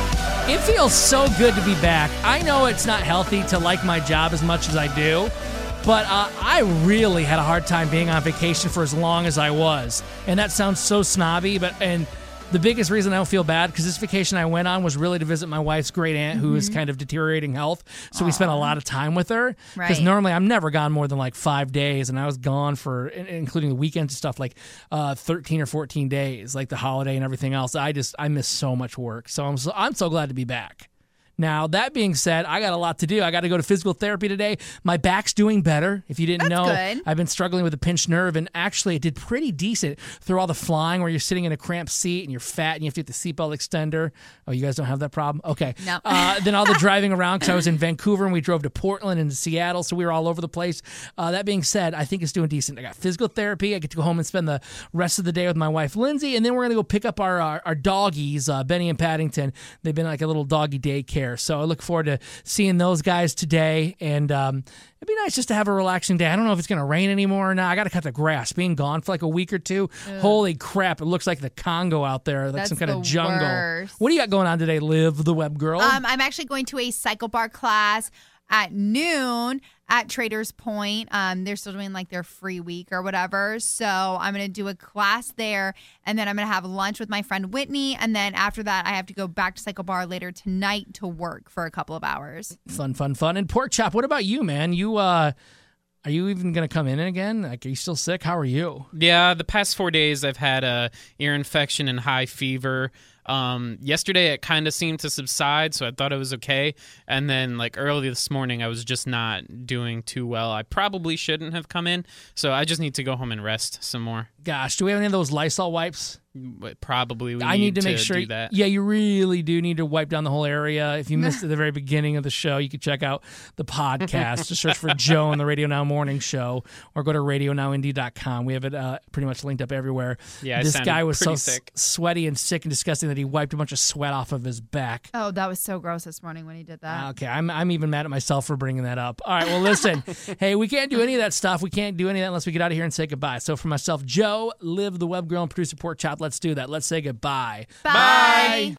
Speaker 4: It feels so good to be back. I know it's not healthy to like my job as much as I do, but I really had a hard time being on vacation for as long as I was. And that sounds so snobby, and the biggest reason I don't feel bad, because this vacation I went on was really to visit my wife's great aunt who is kind of deteriorating health. So we spent a lot of time with her. Because normally I'm never gone more than like 5 days, and I was gone for, including the weekends and stuff, like 13 or 14 days, like the holiday and everything else. I miss so much work. So I'm so glad to be back. Now, that being said, I got a lot to do. I got to go to physical therapy today. My back's doing better. If you didn't know,
Speaker 6: good.
Speaker 4: I've been struggling with a pinched nerve, and actually it did pretty decent through all the flying where you're sitting in a cramped seat and you're fat and you have to get the seatbelt extender. Oh, you guys don't have that problem? Okay.
Speaker 6: No.
Speaker 4: Then all the driving around, because I was in Vancouver and we drove to Portland and Seattle, so we were all over the place. That being said, I think it's doing decent. I got physical therapy. I get to go home and spend the rest of the day with my wife, Lindsay, and then we're going to go pick up our doggies, Benny and Paddington. They've been like a little doggy daycare, so I look forward to seeing those guys today, and it'd be nice just to have a relaxing day. I don't know if it's going to rain anymore or not. I got to cut the grass. Being gone for like a week or two, holy crap, it looks like the Congo out there, like
Speaker 6: That's
Speaker 4: some kind
Speaker 6: the
Speaker 4: of jungle.
Speaker 6: worst.
Speaker 4: What do you got going on today, Liv, the web girl?
Speaker 6: I'm actually going to a cycle bar class at noon at Traders Point. They're still doing like their free week or whatever. So I'm going to do a class there, and then I'm going to have lunch with my friend Whitney. And then after that, I have to go back to cycle bar later tonight to work for a couple of hours.
Speaker 4: Fun. And Pork Chop, what about you, man? You are you even going to come in again? Like, are you still sick? How are you?
Speaker 5: Yeah, the past 4 days I've had a ear infection and high fever. Yesterday it kind of seemed to subside, so I thought it was okay. And then like early this morning, I was just not doing too well. I probably shouldn't have come in, so I just need to go home and rest some more.
Speaker 4: Gosh, do we have any of those Lysol wipes?
Speaker 5: Probably.
Speaker 4: I need to make sure.
Speaker 5: Do that.
Speaker 4: Yeah, you really do need to wipe down the whole area. If you missed at the very beginning of the show, you can check out the podcast. Just search for Joe and the Radio Now Morning Show, or go to radionowindy.com. We have it pretty much linked up everywhere.
Speaker 5: Yeah,
Speaker 4: this guy was so
Speaker 5: sick.
Speaker 4: sweaty and sick and disgusting that he wiped a bunch of sweat off of his back.
Speaker 6: Oh, that was so gross this morning when he did that.
Speaker 4: Okay, I'm even mad at myself for bringing that up. All right, well, listen. Hey, we can't do any of that stuff. We can't do any of that unless we get out of here and say goodbye. So for myself, Joe, Liv, the web girl, and producer Pork Chop, let's do that. Let's say goodbye.
Speaker 6: Bye.